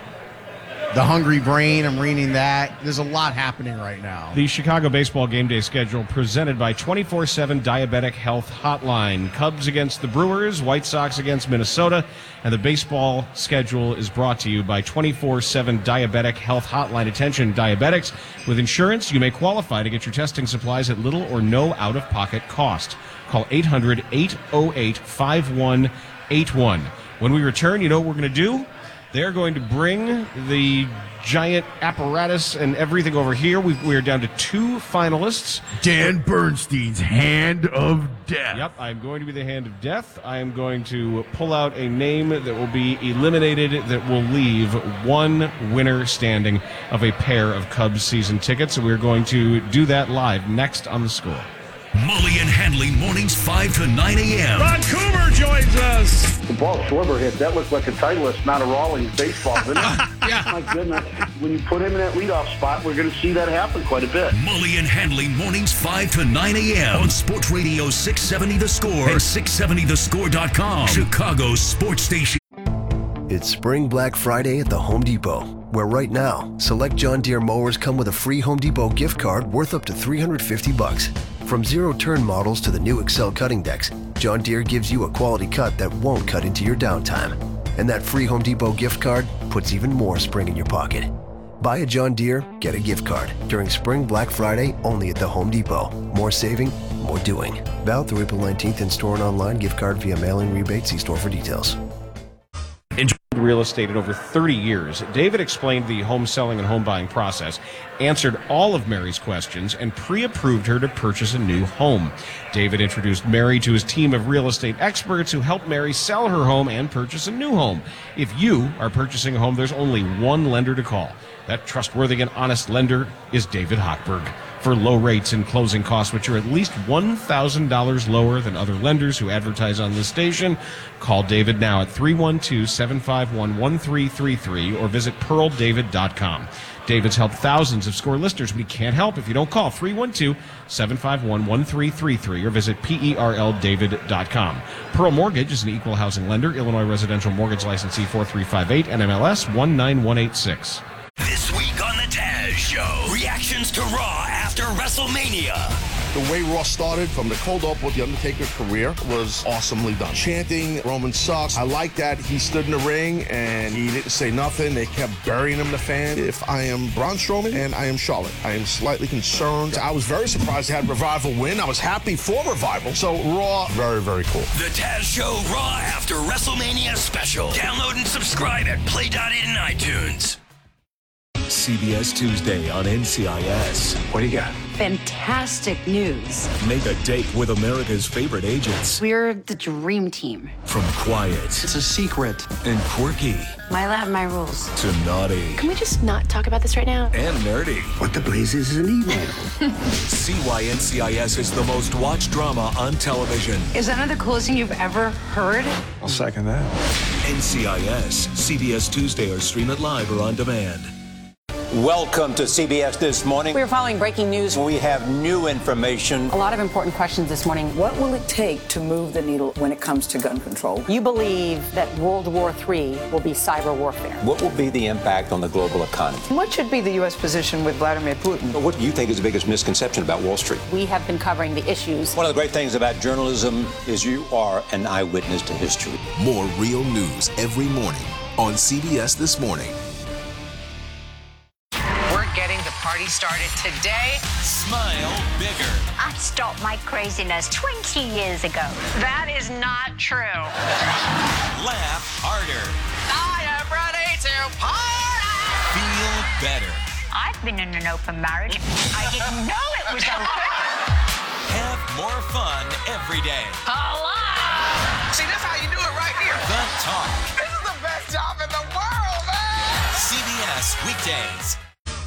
The Hungry Brain, I'm reading that. There's a lot happening right now. The Chicago Baseball Game Day schedule presented by twenty-four seven Diabetic Health Hotline. Cubs against the Brewers, White Sox against Minnesota, and the baseball schedule is brought to you by twenty-four seven Diabetic Health Hotline. Attention, diabetics. With insurance, you may qualify to get your testing supplies at little or no out-of-pocket cost. Call eight hundred, eight oh eight, five one eight one. When we return, you know what we're going to do? They're going to bring the giant apparatus and everything over here. We, we are down to two finalists. Dan Bernstein's Hand of Death. Yep, I'm going to be the Hand of Death. I am going to pull out a name that will be eliminated that will leave one winner standing of a pair of Cubs season tickets. We're going to do that live next on The Score. Mully and Hanley mornings five to nine a.m. Ron Coomer joins us. The ball Schwarber hit, that looked like a Titleist, not a Rawlings baseball, didn't it? Yeah. My goodness. When you put him in that leadoff spot, we're going to see that happen quite a bit. Mully and Hanley mornings five to nine a.m. on Sports Radio six seventy The Score and six seventy the score dot com. Chicago's sports station. It's Spring Black Friday at the Home Depot, where right now, select John Deere mowers come with a free Home Depot gift card worth up to three hundred fifty bucks. From zero-turn models to the new Excel cutting decks, John Deere gives you a quality cut that won't cut into your downtime. And that free Home Depot gift card puts even more spring in your pocket. Buy a John Deere, get a gift card during Spring Black Friday only at the Home Depot. More saving, more doing. Valid through April nineteenth in store and online. Gift card via mail-in rebate. See store for details. Enjoyed real estate in over thirty years. David explained the home selling and home buying process, answered all of Mary's questions, and pre-approved her to purchase a new home. David introduced Mary to his team of real estate experts who helped Mary sell her home and purchase a new home. If you are purchasing a home, there's only one lender to call. That trustworthy and honest lender is David Hochberg. For low rates and closing costs, which are at least one thousand dollars lower than other lenders who advertise on this station, call David now at three one two, seven five one, one three three three or visit pearl david dot com. David's helped thousands of SCORE listeners, but he can't help if you don't call three one two, seven five one, one three three three or visit perl david dot com. Pearl Mortgage is an equal housing lender, Illinois Residential Mortgage Licensee four three five eight, N M L S one nine one eight six. This week on the Taz Show, reactions to Raw after WrestleMania. The way Raw started from the cold open with The Undertaker's career was awesomely done. Chanting, Roman sucks. I like that he stood in the ring and he didn't say nothing. They kept burying him, the fan. If I am Braun Strowman and I am Charlotte, I am slightly concerned. I was very surprised they had Revival win. I was happy for Revival. So Raw, very, very cool. The Taz Show Raw after WrestleMania special. Download and subscribe at play dot it and iTunes. C B S Tuesday on N C I S. What do you got? Fantastic news. Make a date with America's favorite agents. We're the dream team. From quiet. It's a secret. And quirky. My lab, my rules. To naughty. Can we just not talk about this right now? And nerdy. What the blazes is an email? See why N C I S is the most watched drama on television. Is that not the coolest thing you've ever heard? I'll second that. N C I S. C B S Tuesday or stream it live or on demand. Welcome to C B S This Morning. We are following breaking news. We have new information. A lot of important questions this morning. What will it take to move the needle when it comes to gun control? You believe that World War Three will be cyber warfare. What will be the impact on the global economy? What should be the U S position with Vladimir Putin? What do you think is the biggest misconception about Wall Street? We have been covering the issues. One of the great things about journalism is you are an eyewitness to history. More real news every morning on C B S This Morning. Getting the party started today. Smile bigger. I stopped my craziness twenty years ago. That is not true. Laugh harder. I am ready to party. Feel better. I've been in an open marriage. I didn't know it was open. Have more fun every day. Hello. See, that's how you do it right here. The Talk. This is the best job in the world, man. C B S Weekdays.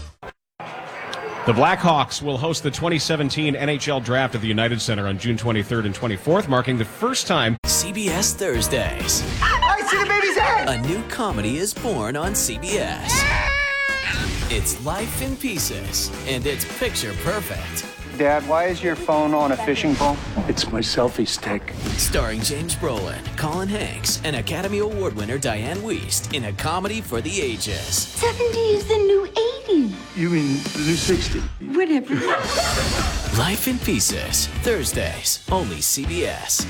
The Blackhawks will host the twenty seventeen N H L Draft at the United Center on June twenty-third and twenty-fourth, marking the first time. C B S Thursdays. I see the baby's head! A new comedy is born on C B S. It's Life in Pieces, and it's picture perfect. Dad, why is your phone on a fishing pole? It's my selfie stick. Starring James Brolin, Colin Hanks, and Academy Award winner Diane Wiest in a comedy for the ages. seventy is the new eighty. You mean the new sixty? Whatever. Life in Pieces, Thursdays, only C B S.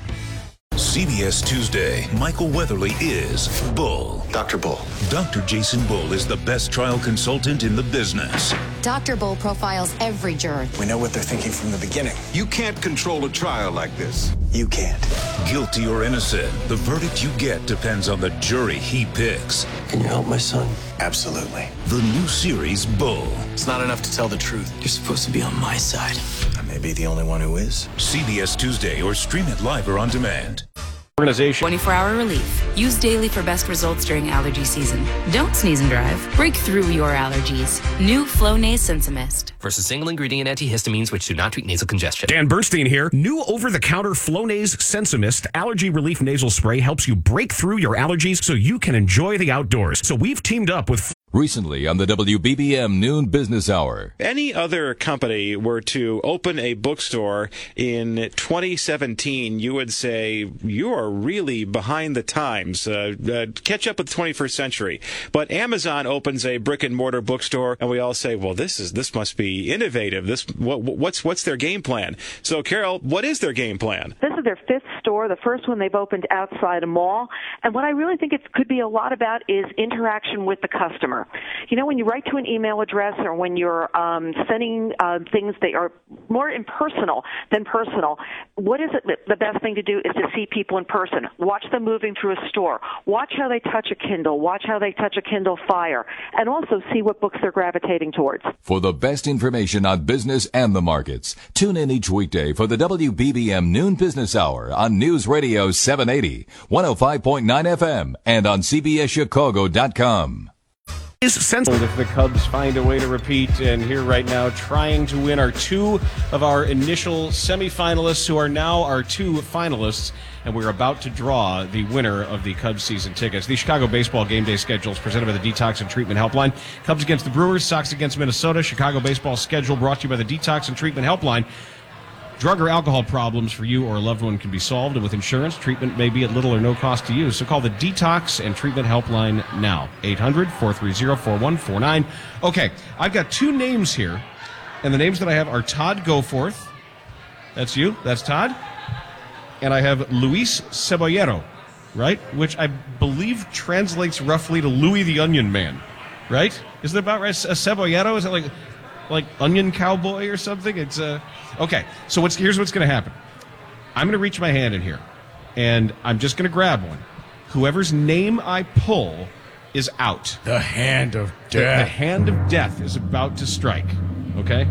C B S Tuesday, Michael Weatherly is Bull. Doctor Bull. Doctor Jason Bull is the best trial consultant in the business. Doctor Bull profiles every juror. We know what they're thinking from the beginning. You can't control a trial like this. You can't. Guilty or innocent, the verdict you get depends on the jury he picks. Can you help my son? Absolutely. The new series, Bull. It's not enough to tell the truth. You're supposed to be on my side. I may be the only one who is. C B S Tuesday or stream it live or on demand. Organization. twenty-four hour relief. Use daily for best results during allergy season. Don't sneeze and drive. Break through your allergies. New Flonase Sensimist. Versus single ingredient antihistamines which do not treat nasal congestion. Dan Bernstein here. New over-the-counter Flonase Sensimist allergy relief nasal spray helps you break through your allergies so you can enjoy the outdoors. So we've teamed up with... Recently on the W B B M Noon Business Hour. Any other company were to open a bookstore in twenty seventeen, you would say you are really behind the times. Uh, uh, catch up with the twenty-first century. But Amazon opens a brick and mortar bookstore, and we all say, "Well, this is this must be innovative. This what, what's what's their game plan?" So, Carol, what is their game plan? This is their fifth store. The first one they've opened outside a mall, and what I really think it could be a lot about is interaction with the customer. You know, when you write to an email address or when you're um, sending uh, things that are more impersonal than personal, what is it? The best thing to do is to see people in person. Watch them moving through a store. Watch how they touch a Kindle. Watch how they touch a Kindle Fire. And also see what books they're gravitating towards. For the best information on business and the markets, tune in each weekday for the W B B M Noon Business Hour on News Radio seven eighty, one oh five point nine F M, and on C B S Chicago dot com. Is sensible if the Cubs find a way to repeat, and here right now trying to win are two of our initial semifinalists who are now our two finalists, and we're about to draw the winner of the Cubs season tickets. The Chicago Baseball Game Day schedule is presented by the Detox and Treatment Helpline. Cubs against the Brewers, Sox against Minnesota. Chicago Baseball schedule brought to you by the Detox and Treatment Helpline. Drug or alcohol problems for you or a loved one can be solved, and with insurance, treatment may be at little or no cost to you. So call the Detox and Treatment Helpline now. eight hundred, four three zero, four one four nine. Okay, I've got two names here, and the names that I have are Todd Goforth. That's you. That's Todd. And I have Luis Cebollero, right? Which I believe translates roughly to Louis the Onion Man, right? Is it about right? A Cebollero? Is it like... like Onion Cowboy or something? It's uh okay. So what's here's what's going to happen. I'm going to reach my hand in here, and I'm just going to grab one. Whoever's name I pull is out. The hand of The, the death. hand of death is about to strike. Okay.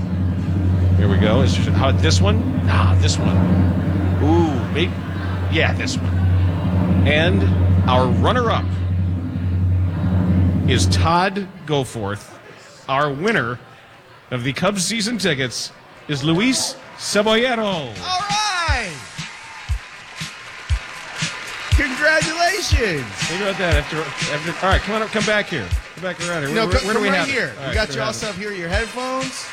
Here we go. Is how this one? Nah, this one. Ooh, maybe. Yeah, this one. And our runner-up is Todd Goforth. Our winner of the Cubs season tickets is Luis Cebollero. All right. Congratulations. Think about that. After, after, all right, come on up, come back here. back around here. No, where, come, where do come we right have it? here. All we right, got where you all have set up here, your headphones.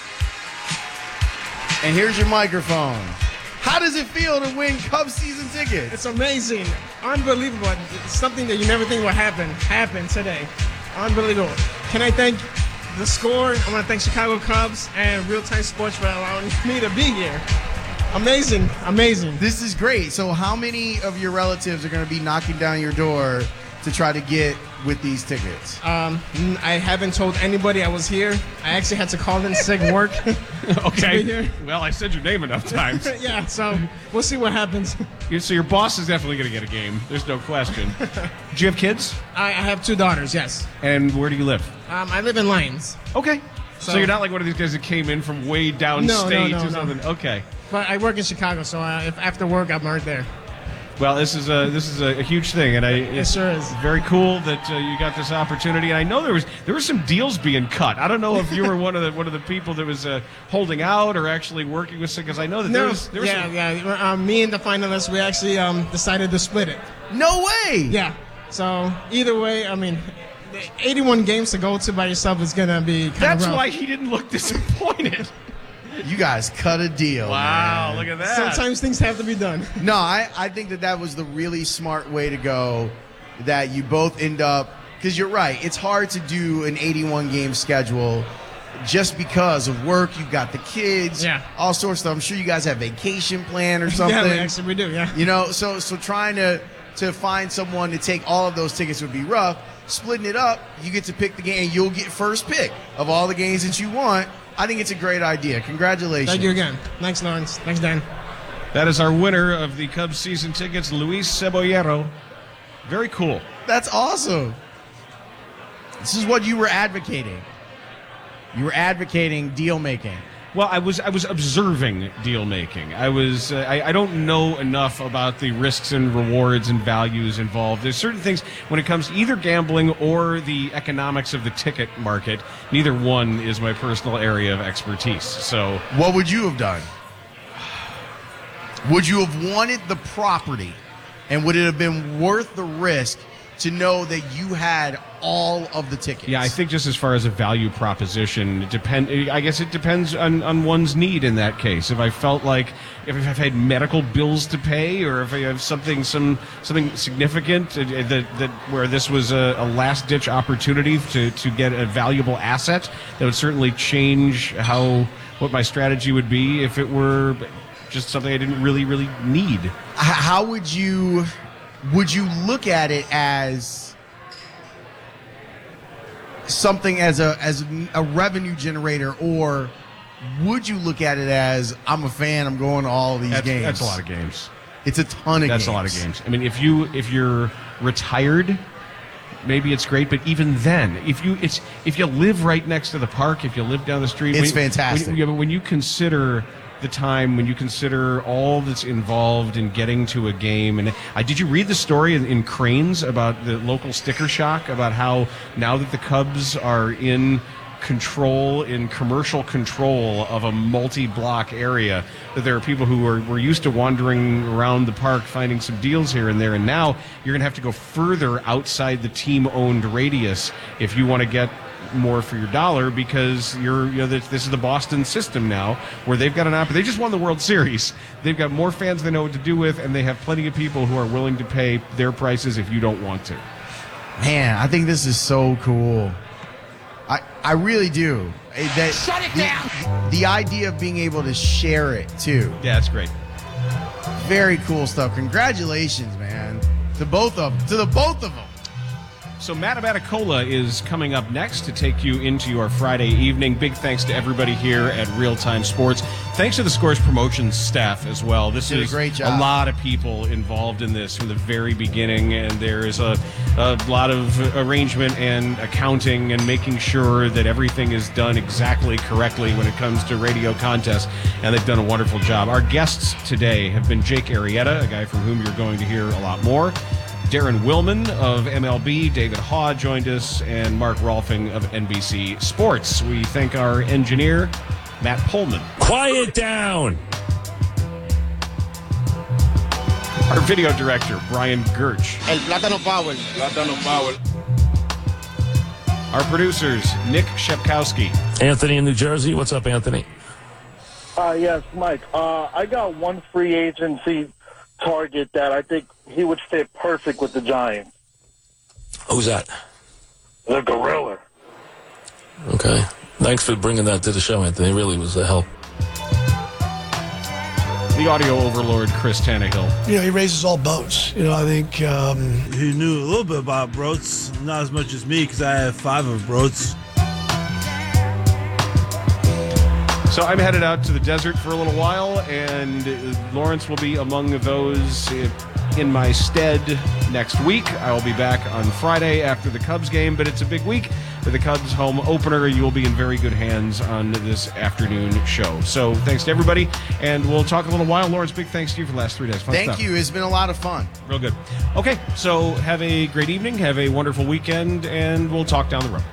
And here's your microphone. How does it feel to win Cubs season tickets? It's amazing. Unbelievable. It's something that you never think will happen. Happen today. Unbelievable. Can I thank The Score? I want to thank Chicago Cubs and Real Time Sports for allowing me to be here. Amazing. Amazing. This is great. So how many of your relatives are going to be knocking down your door to try to get with these tickets? Um, I haven't told anybody I was here. I actually had to call in sick work. Okay. Well, I said your name enough times. Yeah, so we'll see what happens. So your boss is definitely going to get a game. There's no question. Do you have kids? I, I have two daughters, yes. And where do you live? Um, I live in Lyons. Okay. So, so you're not like one of these guys that came in from way downstate no, no, no, or something? No. Okay. But I work in Chicago, so uh, if after work, I'm right there. Well, this is a this is a, a huge thing, and I it sure is very cool that uh, you got this opportunity. And I know there was there were some deals being cut. I don't know if you were one of the one of the people that was uh, holding out or actually working with, because I know that no, there was there was yeah some... yeah. Um, me and the finalists, we actually um, decided to split it. No way. Yeah. So either way, I mean, eighty-one games to go to by yourself is gonna be kind of That's rough. why he didn't look disappointed. You guys cut a deal. Wow, man. look at that. Sometimes things have to be done. No, I, I think that that was the really smart way to go, that you both end up, because you're right, it's hard to do an eighty-one game schedule just because of work. You've got the kids, yeah. all sorts of stuff. I'm sure you guys have vacation plan or something. Yeah, we actually we do, yeah. You know, so so trying to, to find someone to take all of those tickets would be rough. Splitting it up, you get to pick the game, and you'll get first pick of all the games that you want. I think it's a great idea. Congratulations. Thank you again. Thanks, Lawrence. Thanks, Dan. That is our winner of the Cubs season tickets, Luis Cebollero. Very cool. That's awesome. This is what you were advocating. You were advocating deal making. Well, I was I was observing deal making. I was uh, I, I don't know enough about the risks and rewards and values involved. There's certain things when it comes to either gambling or the economics of the ticket market. Neither one is my personal area of expertise. So, what would you have done? Would you have wanted the property, and would it have been worth the risk to know that you had all of the tickets? Yeah, I think just as far as a value proposition, it depend. I guess it depends on, on one's need in that case. If I felt like if I've had medical bills to pay, or if I have something some something significant that that where this was a, a last ditch opportunity to to get a valuable asset, that would certainly change how what my strategy would be if it were just something I didn't really really need. How would you? Would you look at it as something as a as a revenue generator, or would you look at it as, I'm a fan, I'm going to all of these that's, games? That's a lot of games. It's a ton of that's games. That's a lot of games. I mean, if you if you're retired, maybe it's great, but even then, if you it's if you live right next to the park, if you live down the street, it's when, fantastic. When, yeah, but when you consider the time, when you consider all that's involved in getting to a game, and I did you read the story in, in Cranes about the local sticker shock, about how now that the Cubs are in control, in commercial control of a multi-block area, that there are people who are were used to wandering around the park finding some deals here and there, and now you're going to have to go further outside the team-owned radius if you want to get more for your dollar, because you're you know this, this is the Boston system now, where they've got an op- they just won the World Series. They've got more fans they know what to do with, and they have plenty of people who are willing to pay their prices if you don't want to. Man, I think this is so cool. I I really do. That, Shut it the, down. The idea of being able to share it too. Yeah, that's great. Very cool stuff. Congratulations, man, to both of to the both of them. So Matt Abaticola is coming up next to take you into your Friday evening. Big thanks to everybody here at Real Time Sports. Thanks to the Scores Promotions staff as well. This Did is a great job. A lot of people involved in this from the very beginning, and there is a, a lot of arrangement and accounting and making sure that everything is done exactly correctly when it comes to radio contests, and they've done a wonderful job. Our guests today have been Jake Arrieta, a guy from whom you're going to hear a lot more, Darren Willman of M L B, David Haw joined us, and Mark Rolfing of N B C Sports. We thank our engineer, Matt Pullman. Quiet down! Our video director, Brian Gertsch. El Plátano Power. Plátano Power. Our producers, Nick Shepkowski. Anthony in New Jersey. What's up, Anthony? Uh, yes, Mike. Uh, I got one free agency target that I think he would fit perfect with the Giants. Who's that? The Gorilla. Okay. Thanks for bringing that to the show, Anthony. It really was a help. The audio overlord, Chris Tannehill. You know, he raises all boats. You know, I think... Um... He knew a little bit about Broats, not as much as me, because I have five of Broats. So I'm headed out to the desert for a little while, and Lawrence will be among those in my stead next week. I will be back on Friday after the Cubs game, but it's a big week for the Cubs home opener. You will be in very good hands on this afternoon show. So thanks to everybody, and we'll talk a little while. Lawrence, big thanks to you for the last three days. Fun Thank stuff. you. It's been a lot of fun. Real good. Okay, so have a great evening, have a wonderful weekend, and we'll talk down the road.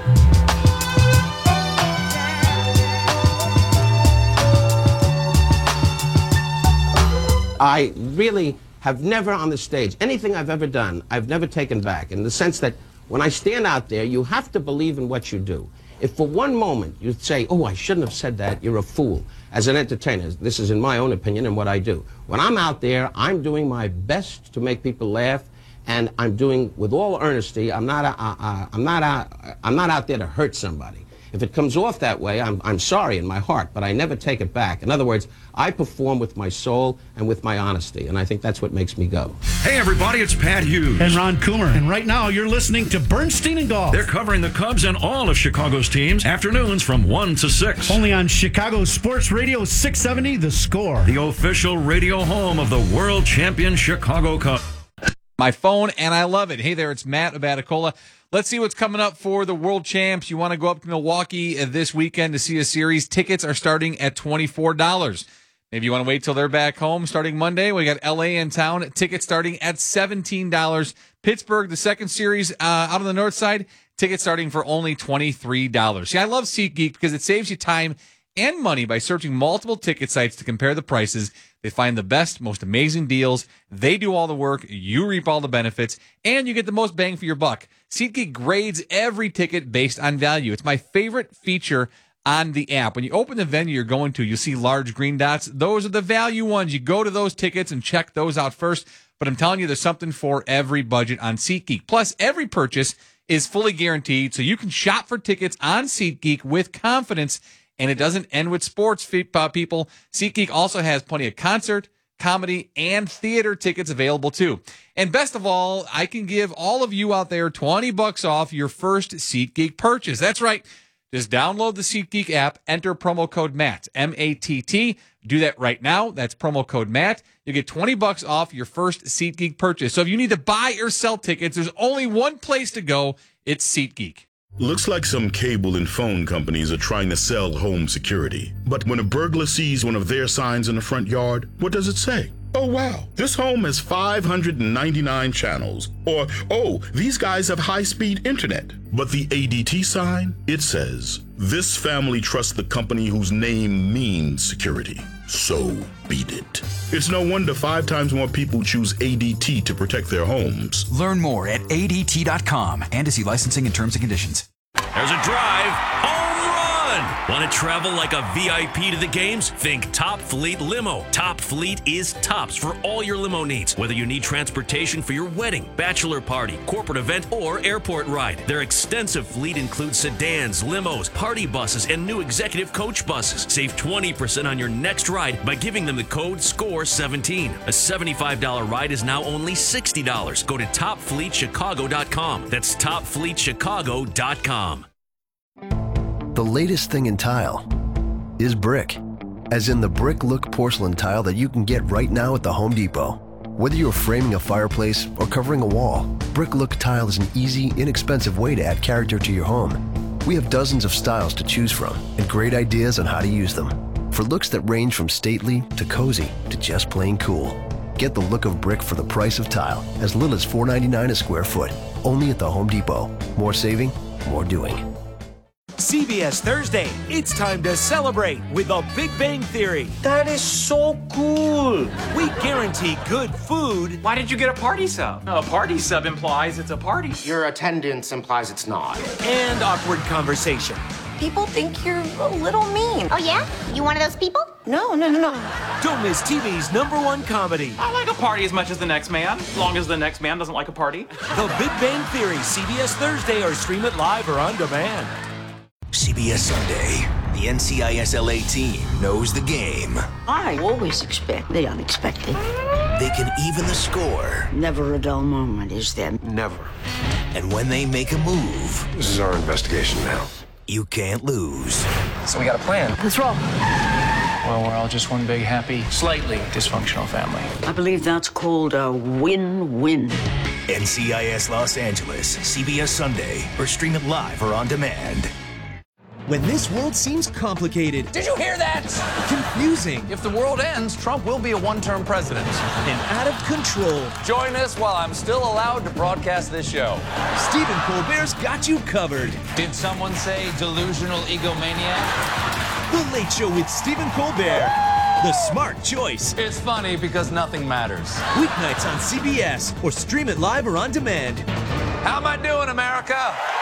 I really have never on the stage, anything I've ever done, I've never taken back, in the sense that when I stand out there, you have to believe in what you do. If for one moment you say, oh, I shouldn't have said that, you're a fool. As an entertainer, this is in my own opinion and what I do. When I'm out there, I'm doing my best to make people laugh, and I'm doing with all earnesty. I'm not, uh, uh, I'm not, uh, I'm not out there to hurt somebody. If it comes off that way, I'm, I'm sorry in my heart, but I never take it back. In other words, I perform with my soul and with my honesty, and I think that's what makes me go. Hey, everybody, it's Pat Hughes. And Ron Coomer. And right now, you're listening to Bernstein and Golf. They're covering the Cubs and all of Chicago's teams, afternoons from one to six. Only on Chicago Sports Radio six seventy, The Score. The official radio home of the world champion Chicago Cubs. My phone, and I love it. Hey there, it's Matt Abaticola. Let's see what's coming up for the World Champs. You want to go up to Milwaukee this weekend to see a series. Tickets are starting at twenty-four dollars. Maybe you want to wait till they're back home starting Monday. We got L A in town. Tickets starting at seventeen dollars. Pittsburgh, the second series uh, out on the north side. Tickets starting for only twenty-three dollars. See, I love SeatGeek because it saves you time and money by searching multiple ticket sites to compare the prices. They find the best, most amazing deals. They do all the work. You reap all the benefits, and you get the most bang for your buck. SeatGeek grades every ticket based on value. It's my favorite feature on the app. When you open the venue you're going to, you'll see large green dots. Those are the value ones. You go to those tickets and check those out first. But I'm telling you, there's something for every budget on SeatGeek. Plus, every purchase is fully guaranteed, so you can shop for tickets on SeatGeek with confidence. And it doesn't end with sports, people. SeatGeek also has plenty of concert, comedy, and theater tickets available too. And best of all, I can give all of you out there twenty bucks off your first SeatGeek purchase. That's right. Just download the SeatGeek app, enter promo code Matt, M A T T. Do that right now. That's promo code Matt. You get twenty bucks off your first SeatGeek purchase. So if you need to buy or sell tickets, there's only one place to go. It's SeatGeek. Looks like some cable and phone companies are trying to sell home security. But when a burglar sees one of their signs in the front yard, what does it say? Oh, wow, this home has five hundred ninety-nine channels. Or, oh, these guys have high-speed internet. But the A D T sign, it says, this family trusts the company whose name means security. So beat it. It's no wonder five times more people choose A D T to protect their homes. Learn more at A D T dot com and to see licensing and terms and conditions. There's a drive. Home run! Want to travel like a V I P to the games? Think Top Fleet Limo. Top Fleet is tops for all your limo needs. Whether you need transportation for your wedding, bachelor party, corporate event, or airport ride. Their extensive fleet includes sedans, limos, party buses, and new executive coach buses. Save twenty percent on your next ride by giving them the code SCORE seventeen. A seventy-five dollars ride is now only sixty dollars. Go to top fleet chicago dot com. That's top fleet chicago dot com. The latest thing in tile is brick, as in the brick look porcelain tile that you can get right now at the Home Depot. Whether you're framing a fireplace or covering a wall, brick look tile is an easy, inexpensive way to add character to your home. We have dozens of styles to choose from and great ideas on how to use them, for looks that range from stately to cozy to just plain cool. Get the look of brick for the price of tile, as little as four ninety-nine a square foot, only at the Home Depot. More saving, more doing. C B S Thursday, it's time to celebrate with The Big Bang Theory. That is so cool. We guarantee good food. Why did you get a party sub? A party sub implies it's a party. Your attendance implies it's not. And awkward conversation. People think you're a little mean. Oh, yeah? You one of those people? No, no, no, no. Don't miss T V's number one comedy. I like a party as much as the next man, as long as the next man doesn't like a party. The Big Bang Theory, C B S Thursday, or stream it live or on demand. C B S Sunday. The N C I S L A team knows the game. I always expect the unexpected. They can even the score. Never a dull moment, is there? Never. And when they make a move... This is our investigation now. You can't lose. So we got a plan. Let's roll. Well, we're all just one big, happy, slightly dysfunctional family. I believe that's called a win-win. N C I S Los Angeles, C B S Sunday, or stream it live or on demand. When this world seems complicated, Did you hear that? confusing, If the world ends, Trump will be a one-term president. and out of control, Join us while I'm still allowed to broadcast this show. Stephen Colbert's got you covered. Did someone say delusional egomaniac? The Late Show with Stephen Colbert. The smart choice. It's funny because nothing matters. Weeknights on C B S or stream it live or on demand. How am I doing, America?